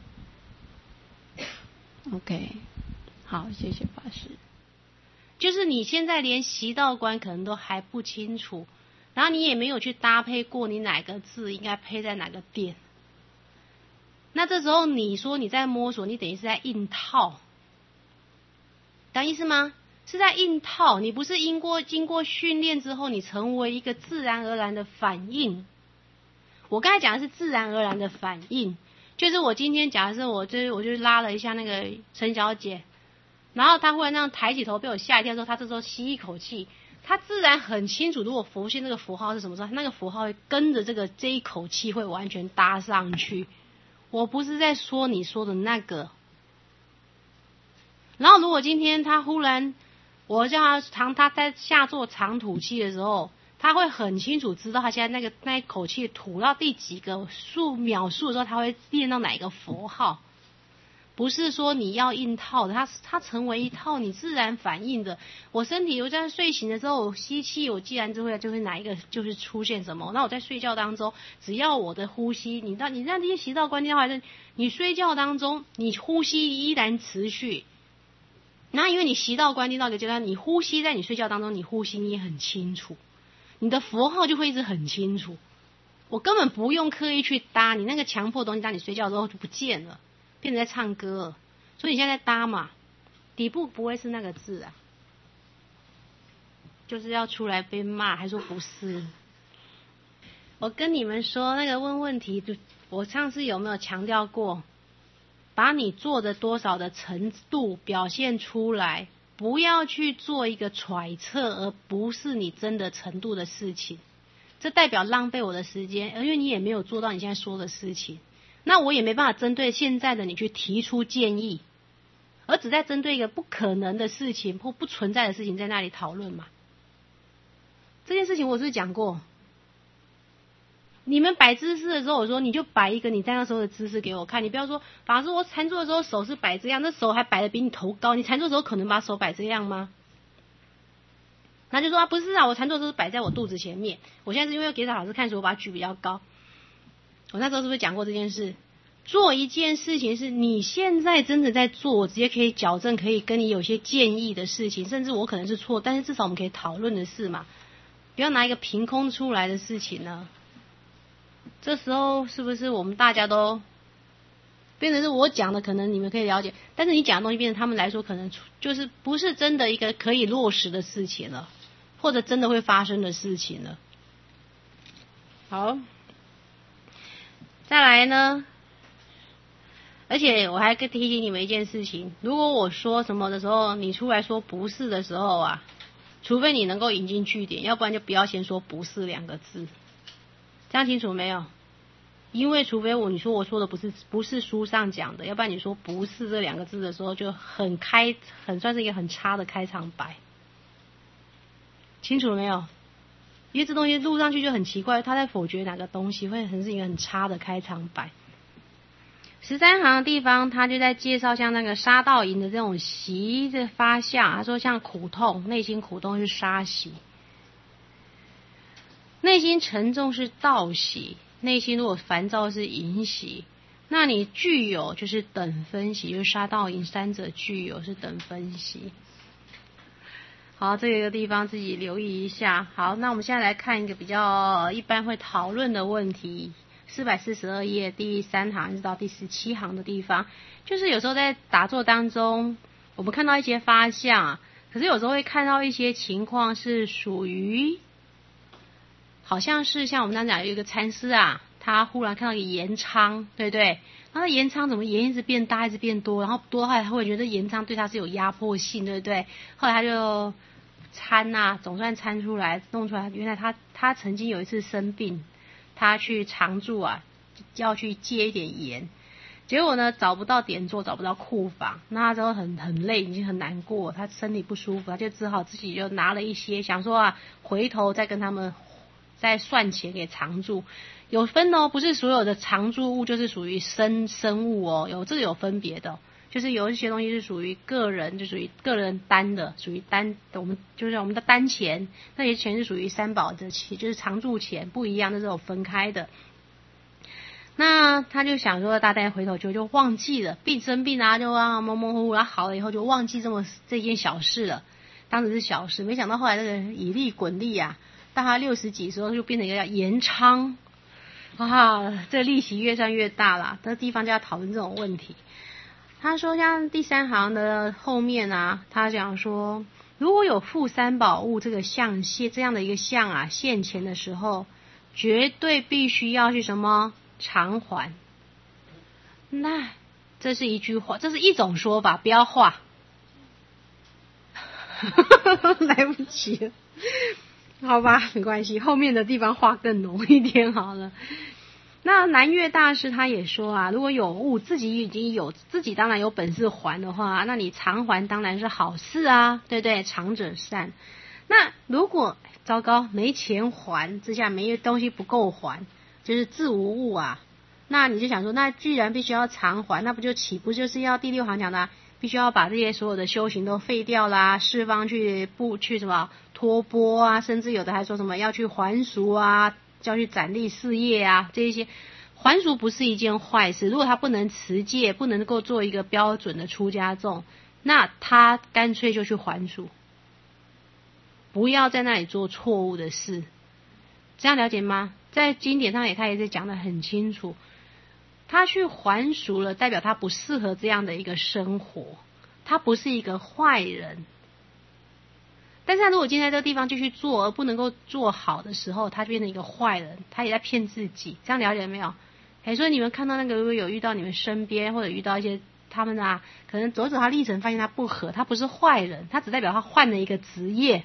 OK， 好，谢谢法师。 就是你现在连习道观可能都还不清楚，然后你也没有去搭配过你哪个字应该配在哪个点。那这时候你说你在摸索，你等于是在硬套，懂意思吗？是在硬套，你不是经过经过训练之后，你成为一个自然而然的反应。我刚才讲的是自然而然的反应，就是我今天假设我就我就拉了一下那个陈小姐，然后她忽然那样抬起头被我吓一跳的时候，她这时候吸一口气， 他自然很清楚，如果浮现这个符号是什么时候，那个符号会跟着这个这一口气会完全搭上去。我不是在说你说的那个。然后如果今天他忽然，我叫他长，他在下做长吐气的时候，他会很清楚知道他现在那个那一口气吐到第几个数秒数的时候，他会念到哪一个符号。不是说你要硬套的，它它成为一套你自然反应的。我身体我在睡醒的时候，我吸气，我既然就会就会哪一个就是出现什么。那我在睡觉当中，只要我的呼吸，你让你让这些习道关键还是你睡觉当中，你呼吸依然持续。那因为你习道关键到一个阶段，你呼吸在你睡觉当中，你呼吸你也很清楚，你的符号就会一直很清楚。我根本不用刻意去搭，你那个强迫的东西，当你睡觉之后就不见了。变成在唱歌了，所以你现在在搭嘛，底部不会是那个字啊，就是要出来被骂，还说不是。我跟你们说，那个问问题，就我上次有没有强调过，把你做的多少的程度表现出来，不要去做一个揣测，而不是你真的程度的事情，这代表浪费我的时间，因为你也没有做到你现在说的事情。那我也没办法针对现在的你去提出建议，而只在针对一个不可能的事情或不存在的事情在那里讨论嘛。这件事情我是不是讲过？你们摆姿势的时候，我说你就摆一个你在那时候的姿势给我看，你不要说法师我禅坐的时候手是摆这样，那手还摆得比你头高，你禅坐的时候可能把手摆这样吗？那就说啊不是啊，我禅坐的时候摆在我肚子前面，我现在是因为给老师看书，我把它举比较高。我那时候是不是讲过这件事？做一件事情是你现在真的在做，我直接可以矫正，可以跟你有些建议的事情，甚至我可能是错，但是至少我们可以讨论的事嘛，不要拿一个凭空出来的事情呢。这时候是不是我们大家都变成是我讲的可能你们可以了解，但是你讲的东西变成他们来说可能就是不是真的一个可以落实的事情了，或者真的会发生的事情了。好，再来呢，而且我还提醒你们一件事情，如果我说什么的时候，你出来说不是的时候啊，除非你能够引经据典，要不然就不要先说不是两个字，这样清楚没有？因为除非我你说我说的不是不是书上讲的，要不然你说不是这两个字的时候，就很开很算是一个很差的开场白，清楚了没有？因为这东西录上去就很奇怪，他在否决哪个东西，会很是一个很差的开场白。十三行的地方，他就在介绍像那个杀盗淫的这种习的发相，他说像苦痛，内心苦痛是杀习，内心沉重是盗习，内心如果烦躁是淫习，那你具有就是等分习，就是杀盗淫三者具有是等分习。好，这个地方自己留意一下。好，那我们现在来看一个比较一般会讨论的问题，四百四十二页第三行一直到第十七行的地方，就是有时候在打坐当中，我们看到一些发相啊，可是有时候会看到一些情况是属于，好像是像我们刚才讲有一个禅师啊，他忽然看到一个延昌，对不对？然后延昌怎么延一直变大，一直变多，然后多后来他会觉得延昌对他是有压迫性，对不对？后来他就参啊，总算参出来，弄出来，原来他他曾经有一次生病，他去常住啊，要去借一点盐，结果呢找不到点坐，找不到库房，那他之后很很累，已经很难过，他身体不舒服，他就只好自己就拿了一些，想说啊，回头再跟他们再算钱给常住。有分哦，不是所有的常住物就是属于生生物哦，有这个有分别的，就是有一些东西是属于个人，就属于个人单的，属于单的，我们就是我们的单钱，那些钱是属于三宝的钱，就是常住钱不一样，那是有分开的。那他就想说，大概回头就就忘记了，病生病啊，就啊模模糊糊，然后好了以后就忘记这么这件小事了，当时是小事，没想到后来这个以利滚利啊，到他六十几时候就变成一个叫延昌。啊，这利息越算越大啦，这地方就要讨论这种问题。他说像第三行的后面啊，他讲说，如果有负三宝物这个象现这样的一个象啊现前的时候，绝对必须要去什么偿还。那这是一句话，这是一种说法，不要画。来不及了。 好吧，没关系，后面的地方画更浓一点好了。那南岳大师他也说啊，如果有物自己已经有自己当然有本事还的话，那你偿还当然是好事啊，对不对？偿者善。那如果糟糕没钱还之下没东西不够还，就是自无物啊，那你就想说，那既然必须要偿还，那不就岂不就是要第六行讲的、啊、必须要把这些所有的修行都废掉啦，释放去不去什么托钵啊，甚至有的还说什么要去还俗啊，要去斩立事业啊，这一些还俗不是一件坏事。如果他不能持戒，不能够做一个标准的出家众，那他干脆就去还俗，不要在那里做错误的事。这样了解吗？在经典上也他也是讲得很清楚，他去还俗了，代表他不适合这样的一个生活，他不是一个坏人。但是他如果今天在这个地方继续做而不能够做好的时候，他就变成一个坏人，他也在骗自己。这样了解没有？哎，所以你们看到那个如果有遇到你们身边或者遇到一些他们啊，可能走走他历程发现他不合，他不是坏人，他只代表他换了一个职业。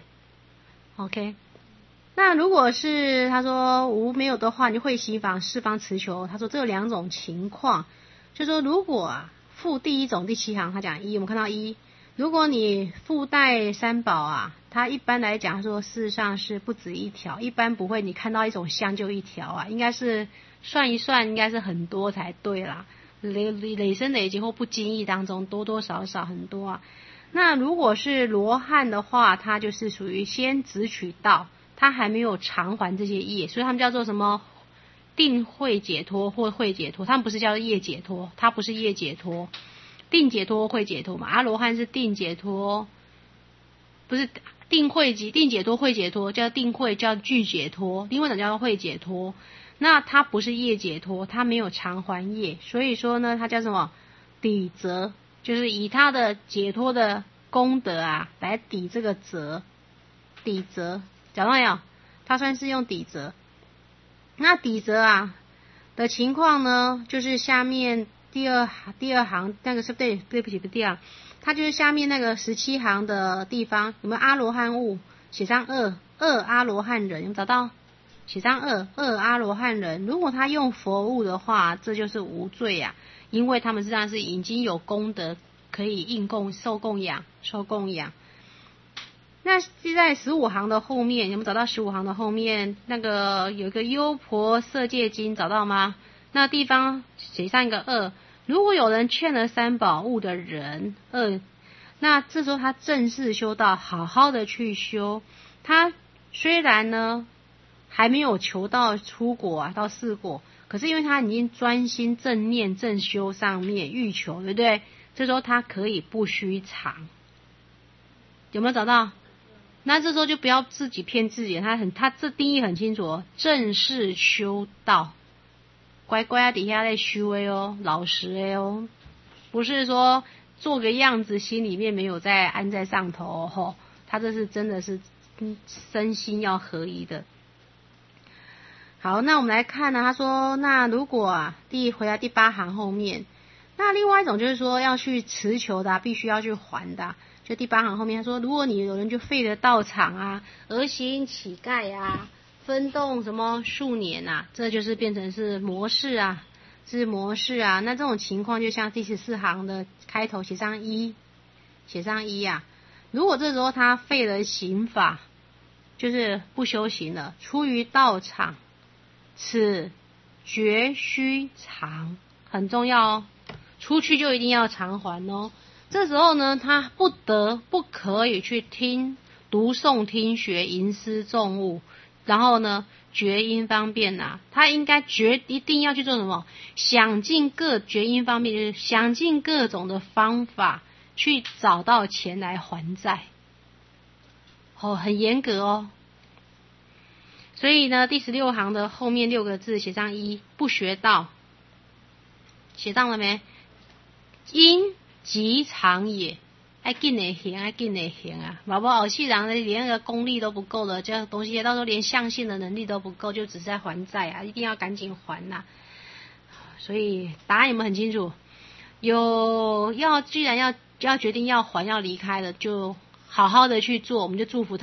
OK， 那如果是他说无没有的话，你就会西方四方持求。他说这有两种情况，就说如果啊附第一种第七行他讲一，我们看到一，如果你附带三宝啊，它一般来讲说事实上是不止一条，一般不会你看到一种香就一条啊，应该是算一算应该是很多才对啦，累累生累劫或不经意当中多多少少很多啊。那如果是罗汉的话，它就是属于先直取道，它还没有偿还这些业，所以他们叫做什么定慧解脱或慧解脱，他们不是叫做业解脱，它不是业解脱，定解脱慧解脱嘛，阿罗汉是定解脱，不是定慧解定解脱慧解脱，叫定慧叫具解脱，另外一种叫做慧解脱。那它不是业解脱，它没有偿还业，所以说呢它叫什么抵责，就是以他的解脱的功德啊来抵这个责，抵责讲到没有？他算是用抵责。那抵责啊的情况呢，就是下面第二第二行那个是对对不起不对啊，它就是下面那个十七行的地方，有没有阿罗汉物？写上二二阿罗汉人，有没有找到？写上二二阿罗汉人。如果他用佛物的话，这就是无罪啊，因为他们实际上是已经有功德可以应供受供养受供养。那是在十五行的后面，有没有找到十五行的后面那个有一个优婆塞戒经，找到吗？那地方写上一个二，如果有人欠了三宝物的人二，那这时候他正式修道，好好的去修，他虽然呢还没有求到出果啊到四果，可是因为他已经专心正念正修上面欲求，对不对？这时候他可以不虚偿，有没有找到？那这时候就不要自己骗自己，他很他这定义很清楚哦，正式修道，乖乖啊底下在修的哦，老实的哦，不是说做个样子心里面没有在安在上头哦，吼，他这是真的是身心要合一的。好，那我们来看呢，他说那如果啊第回到第八行后面，那另外一种就是说要去持求的、啊、必须要去还的、啊，就第八行后面他说，如果你有人就废了道场啊，而行乞丐啊，分动什么数年啊，这就是变成是模式啊，是模式啊。那这种情况就像第十四行的开头写上一，写上一啊。如果这时候他废了刑法，就是不修行了，出于道场，此绝须偿，很重要哦，出去就一定要偿还哦。这时候呢，他不得不可以去听读诵听学吟诗诵物，然后呢觉音方便啊，他应该觉一定要去做什么？想尽各觉音方面，就是想尽各种的方法去找到钱来还债。哦，很严格哦。所以呢，第十六行的后面六个字写上一，不学道，写上了没？因极长也，爱紧的行，爱紧的行啊！宝宝后世人连那个功力都不够了，这样东西到时候连相信的能力都不够，就只是在还债啊！一定要赶紧还呐、啊！所以答案有没有很清楚？有要，既然要要决定要还要离开了，就好好的去做，我们就祝福他。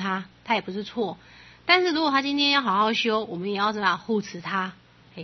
他也不是错。但是如果他今天要好好修，我们也要怎么样护持他？嘿，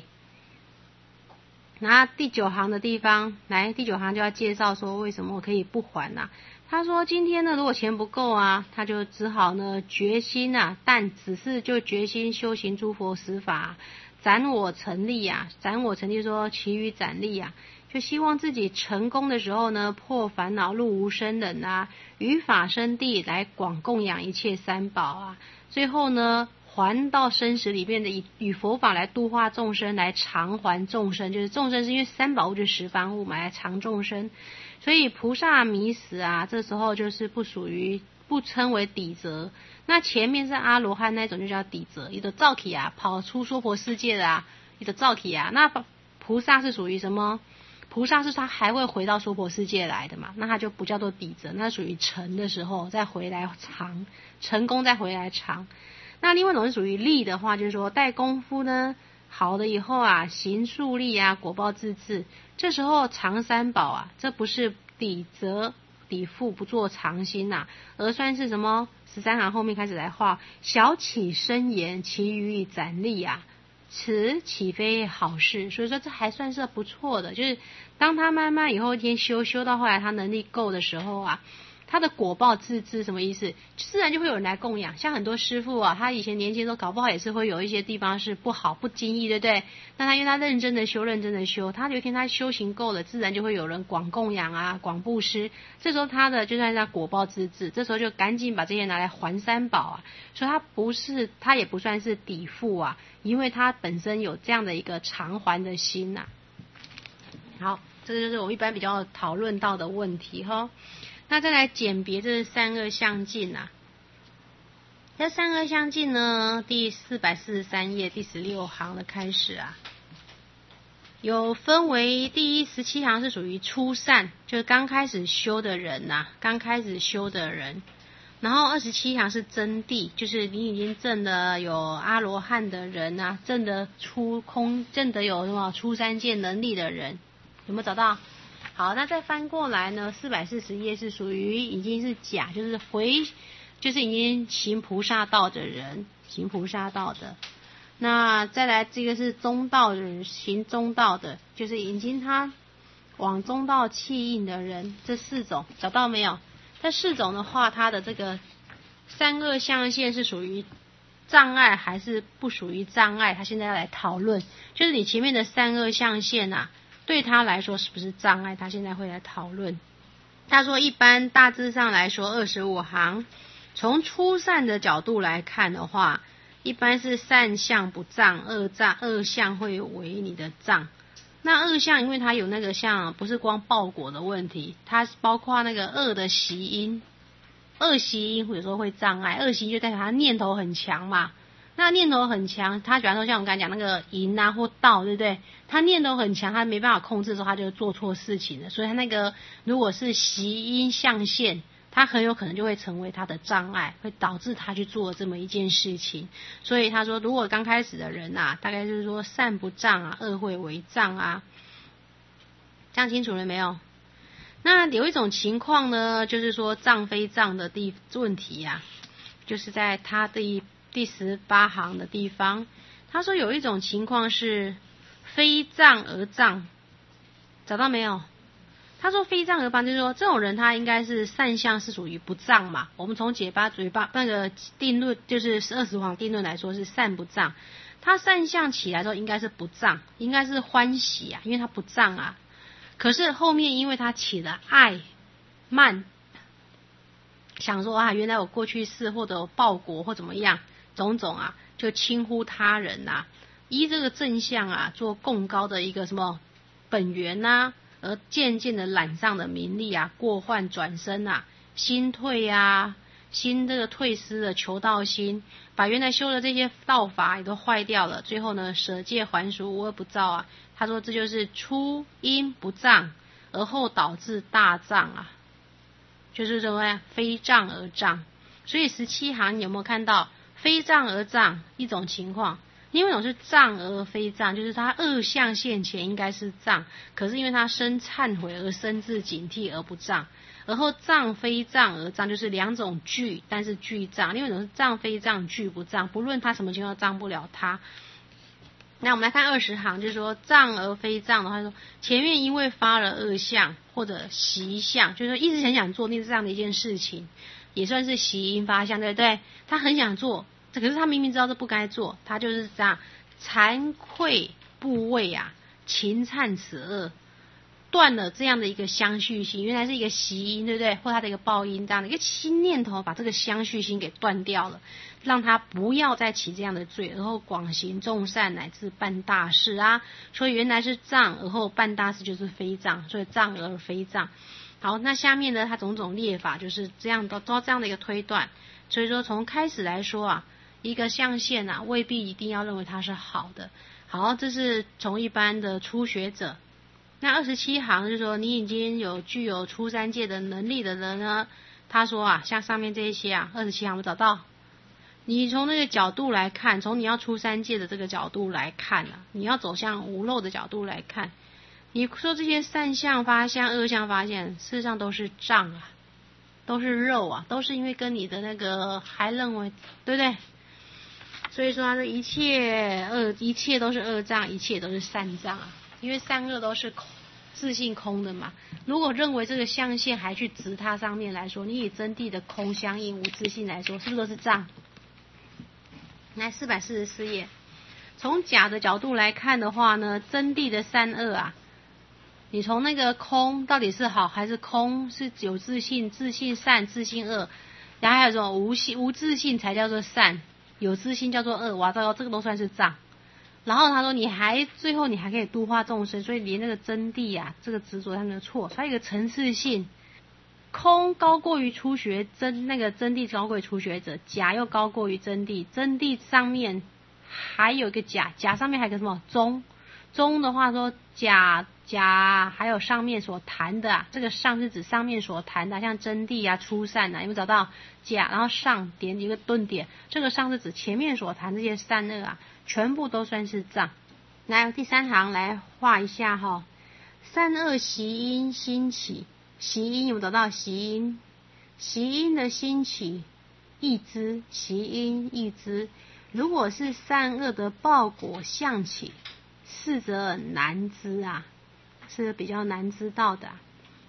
那第九行的地方，来第九行就要介绍说为什么我可以不还呐、啊？他说今天呢，如果钱不够啊，他就只好呢决心啊，但只是就决心修行诸佛十法，斩我成立啊，斩我成立说其余斩立啊，就希望自己成功的时候呢，破烦恼入无生忍啊，于法生地来广供养一切三宝啊，最后呢还到生死里面的以与佛法来度化众生，来偿还众生，就是众生是因为三宝物就是十方物嘛，来偿众生。所以菩萨迷死啊，这时候就是不属于不称为底则。那前面是阿罗汉那种就叫底则，一个造体啊，跑出娑婆世界的啊，一个造体啊。那菩萨是属于什么？菩萨是他还会回到娑婆世界来的嘛，那他就不叫做底则，那属于成的时候再回来偿，成功再回来偿。那另外一种是属于力的话，就是说带功夫呢好了以后啊，行数力啊，果报自治，这时候偿三宝啊，这不是底则底腹不做偿心呐、啊，而算是什么？十三行后面开始来画，小起深言，其余斩立啊，此岂非好事？所以说这还算是不错的，就是当他慢慢以后一天修修到后来他能力够的时候啊，他的果报自治什么意思？自然就会有人来供养。像很多师父啊，他以前年轻的时候搞不好也是会有一些地方是不好不经意，对不对？那他因为他认真的修认真的修，他有一天他修行够了，自然就会有人广供养啊，广布施。这时候他的就算是他果报自治，这时候就赶紧把这些拿来还三宝啊。所以他不是，他也不算是底腹啊，因为他本身有这样的一个偿还的心呐、啊。好，这个就是我们一般比较讨论到的问题哈。那再来简别这三恶相尽啊，这三恶相尽呢，第四百四十三页第十六行的开始啊，有分为第一十七行是属于初善，就是刚开始修的人呐、啊，刚开始修的人。然后二十七行是真谛，就是你已经证的有阿罗汉的人啊，证的出空，证的有什么出三界能力的人，有没有找到？好，那再翻过来呢，四百四十页是属于已经是假，就是回，就是已经行菩萨道的人，行菩萨道的。那再来这个是中道的人，行中道的，就是已经他往中道气应的人，这四种找到没有？这四种的话，它的这个三恶象限是属于障碍还是不属于障碍？他现在要来讨论，就是你前面的三恶象限啊，对他来说是不是障碍？他现在会来讨论。他说一般大致上来说二十五行，从初善的角度来看的话，一般是善相不障，恶障恶相会为你的障。那恶相因为它有那个像不是光报果的问题，它包括那个恶的习因，恶习因有时候会障碍，恶习因就代表他念头很强嘛。那念头很强，他比方说像我们刚才讲那个淫啊或道，对不对？他念头很强，他没办法控制的时候，他就做错事情了。所以他那个如果是习因象限，他很有可能就会成为他的障碍，会导致他去做这么一件事情。所以他说，如果刚开始的人啊，大概就是说善不障啊，恶会为障啊，这样清楚了没有？那有一种情况呢，就是说障非障的地问题啊，就是在他第第十八行的地方，他说有一种情况是非障而障，找到没有？他说非障而障，就是说这种人他应该是善相是属于不障嘛。我们从解八嘴巴那个定论，就是二十行定论来说是善不障，他善相起来之后应该是不障，应该是欢喜啊，因为他不障啊。可是后面因为他起了爱慢，想说啊，原来我过去世或者我报国或怎么样，种种啊，就轻忽他人啊，依这个正向啊做更高的一个什么本源啊，而渐渐的染上的名利啊，过患转生啊，心退啊，心这个退失的求道心，把原来修的这些道法也都坏掉了，最后呢舍戒还俗，无恶不造啊。他说这就是初因不障，而后导致大障啊，就是什么呀？非障而障。所以十七行有没有看到非障而障一种情况？ 另外一种是障而非障，就是他恶相现前应该是障，可是因为他生忏悔而生自警惕而不障。而后障非障而障，就是两种具，但是具障。另外一种是障非障，具不障，不论他什么情况障不了他。那我们来看二十行，就是说障而非障的话，说前面因为发了恶相或者习相，就是说一直很想做那这样的一件事情，也算是习因发相，对不对？他很想做，可是他明明知道这不该做，他就是这样惭愧部位啊，勤忏此恶，断了这样的一个相续心，原来是一个习因，对不对？或他的一个报因，这样的一个新念头，把这个相续心给断掉了，让他不要再起这样的罪，而后广行众善，乃至办大事啊。所以原来是障，而后办大事就是非障，所以障而非障。好，那下面呢，他种种列法就是这样的，都这样的一个推断。所以说从开始来说啊，一个象限啊，未必一定要认为它是好的。好，这是从一般的初学者。那二十七行就是说，你已经有具有出三界的能力的人呢，他说啊，像上面这一些啊，二十七行我找到，你从那个角度来看，从你要出三界的这个角度来看啊，你要走向无漏的角度来看，你说这些善相发相、恶相发现，事实上都是障啊，都是肉啊，都是因为跟你的那个还认为，对不对？所以说他说一切恶，一切都是恶障，一切都是善障啊。因为善恶都是空自性空的嘛，如果认为这个象限还去执它上面来说，你以真谛的空相应无自性来说，是不是都是障？来四百四十四页，从假的角度来看的话呢，真谛的善恶啊，你从那个空到底是好还是空，是有自性，自性善，自性恶，然后还有这种无性无自性才叫做善，有自性叫做恶，哇，这个这个都算是障。然后他说你还最后你还可以度化众生，所以连那个真谛啊，这个执着他们的错，它有一个层次性，空高过于初学，真那个真谛高过于初学者，假又高过于真谛，真谛上面还有一个假，假上面还有个什么中，中的话说假假还有上面所谈的啊，这个上是指上面所谈的，像真谛啊、初善啊，有没有找到假？然后上点一个顿点，这个上是指前面所谈这些善恶啊。全部都算是障。来第三行来画一下哈，善恶习因兴起，习因有没有找到习因？习因的兴起易知，习因易知。如果是善恶的报果相起，是则难知啊，是比较难知道的。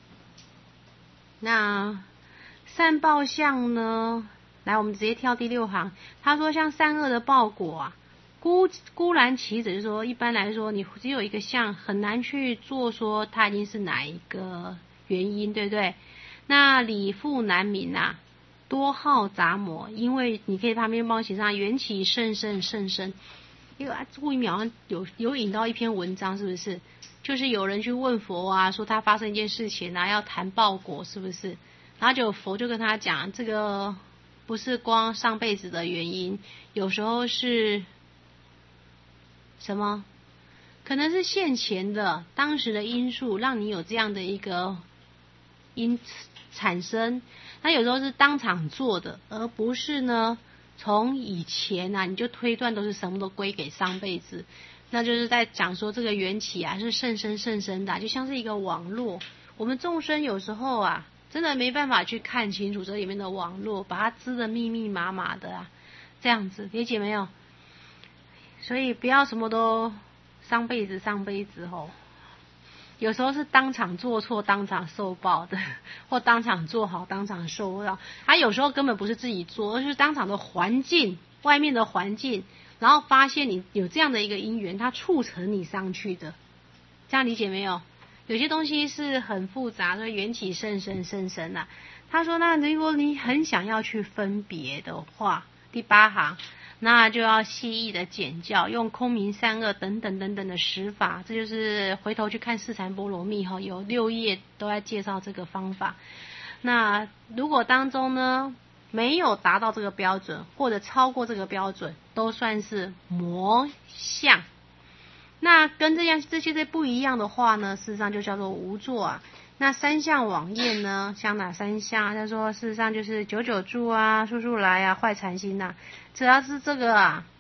那善报相呢？来，我们直接跳第六行。他说像善恶的报果啊，孤孤然其者，就是说一般来说你只有一个相，很难去做说它已经是哪一个原因，对不对？那理复难明啊，多好杂魔，因为你可以旁边帮我写上缘起甚深甚深。因为啊，顾一秒有有引到一篇文章，是不是？就是有人去问佛啊，说他发生一件事情啊，要谈报果，是不是？然后就佛就跟他讲，这个不是光上辈子的原因，有时候是什么？可能是现前的当时的因素，让你有这样的一个因产生。那有时候是当场做的，而不是呢从以前啊你就推断都是什么都归给上辈子。那就是在讲说这个缘起啊是甚深甚深的、啊，就像是一个网络。我们众生有时候啊真的没办法去看清楚这里面的网络，把它织得密密麻麻的啊，这样子理解没有？所以不要什么都上辈子上辈子吼，有时候是当场做错当场受报的，或当场做好当场受到。他有时候根本不是自己做，而是当场的环境，外面的环境，然后发现你有这样的一个因缘，它促成你上去的，这样理解没有？有些东西是很复杂，所以缘起甚深甚深啊。他说那如果你很想要去分别的话，第八行那就要细意的简教，用空明善恶等等等等的十法，这就是回头去看四禅波罗蜜哈，有六页都在介绍这个方法。那如果当中呢没有达到这个标准，或者超过这个标准，都算是魔相。那跟这样这些这不一样的话呢，事实上就叫做无作啊。那三相网页呢，像哪三相？他说事实上就是九九住啊、数数来啊、坏禅心呐、只要是这个啊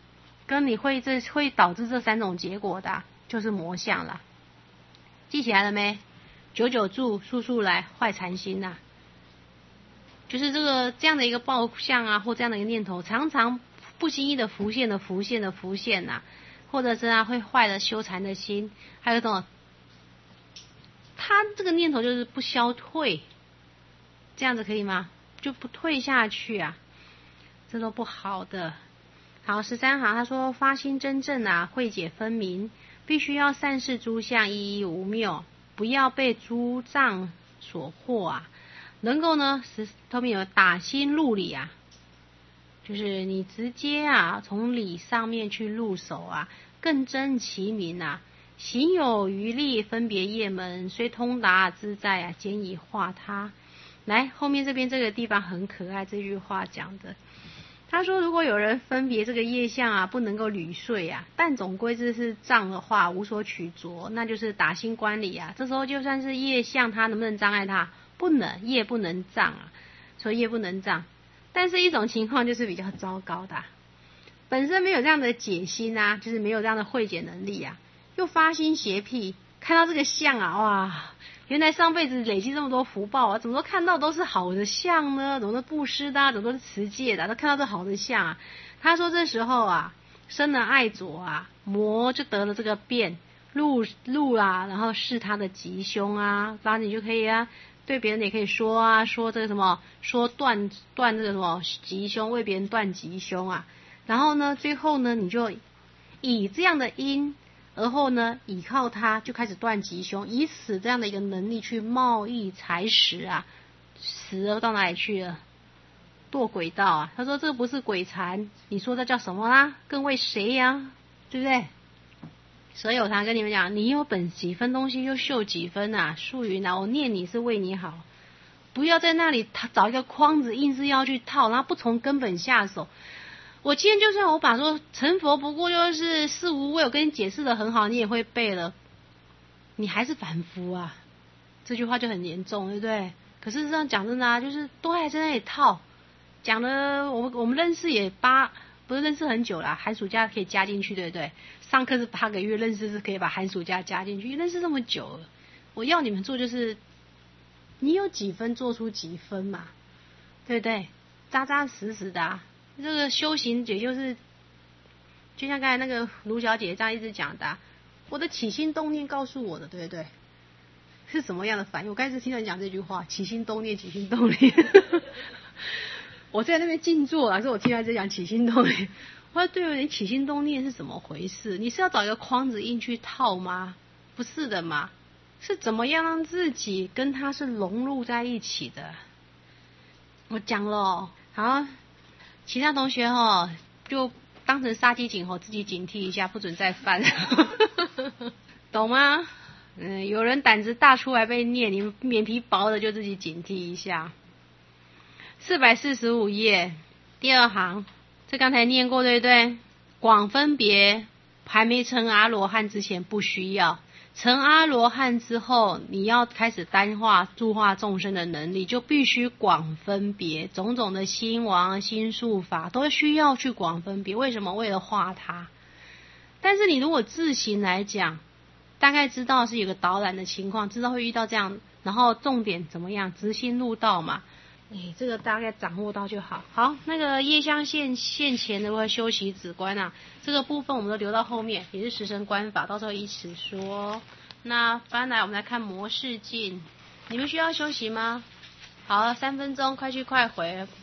跟你会这会导致这三种结果的、啊，就是魔相啦。记起来了没？久久住，速速来，坏禅心呐、啊。就是这个这样的一个报相啊，或这样的一个念头，常常不经意的浮现的浮现的浮现呐、啊，或者是啊会坏了修禅的心，还有这种，他这个念头就是不消退，这样子可以吗？就不退下去啊，这都不好的。好，十三行他说发心真正啊，慧解分明，必须要善视诸相，一一无谬，不要被诸障所惑啊。能够呢，是后面有打心入理啊，就是你直接啊从理上面去入手啊，更真其名啊。行有余力，分别业门，虽通达自在啊，兼以化他。来，后面这边这个地方很可爱，这句话讲的。他说，如果有人分别这个业相啊，不能够履遂啊，但总归这是障的话，无所取着，那就是打心观理啊。这时候就算是业相，他能不能障碍他？不能，业不能障啊，所以业不能障。但是一种情况就是比较糟糕的、啊，本身没有这样的解心啊，就是没有这样的慧解能力啊，又发心邪僻，看到这个相啊，哇，原来上辈子累积这么多福报啊，怎么都看到都是好的相呢？怎么都布施的、啊，怎么都是持戒的、啊，都看到这好的相啊。他说这时候啊，生了爱着啊，魔就得了这个变入入啊，然后是他的吉凶啊，然后你就可以啊。对别人也可以说啊，说这个什么，说断断这个什么吉凶，为别人断吉凶啊。然后呢，最后呢，你就以这样的因，而后呢，倚靠它就开始断吉凶，以此这样的一个能力去贸易财食啊，食而到哪里去了？堕鬼道啊！他说这个不是鬼禅，你说这叫什么啦？更为谁呀、啊？对不对？所以我常跟你们讲，你有本几分东西就秀几分啊，素云啊，我念你是为你好，不要在那里找一个框子硬是要去套，然后不从根本下手。我今天就算我把说成佛不过就是四无畏，我跟你解释的很好，你也会背了，你还是凡夫啊，这句话就很严重，对不对？可是这样讲真的啊，就是都还在那里套，讲的我们我们认识也八。不是认识很久啦，寒暑假可以加进去，对不对？上课是八个月，认识是可以把寒暑假加进去，认识这么久了，我要你们做就是，你有几分做出几分嘛，对不对？扎扎实实的啊，这个修行也就是，就像刚才那个卢小姐这样一直讲的、啊，我的起心动念告诉我的，对不对？是什么样的反应？我刚才是听到你讲这句话，起心动念，起心动念。我在那边静坐啊，是我听到在讲起心动念。我说对了，你起心动念是怎么回事？你是要找一个框子硬去套吗？不是的嘛，是怎么样让自己跟它是融入在一起的？我讲了、哦，好，其他同学哦，就当成杀鸡儆猴，自己警惕一下，不准再犯，懂吗？嗯，有人胆子大出来被念，你们脸皮薄的就自己警惕一下。四百四十五页第二行，这刚才念过对不对？广分别还没成阿罗汉之前不需要，成阿罗汉之后，你要开始单化助化众生的能力，就必须广分别，种种的心王心术法都需要去广分别。为什么？为了化它。但是你如果自行来讲，大概知道是有个导览的情况，知道会遇到这样，然后重点怎么样，直心入道嘛。哎，这个大概掌握到就好。好，那个业相现现前的如何修习止观啊，这个部分我们都留到后面，也是十神观法，到时候一起说。那翻来我们来看模式镜，你们需要休息吗？好，三分钟，快去快回。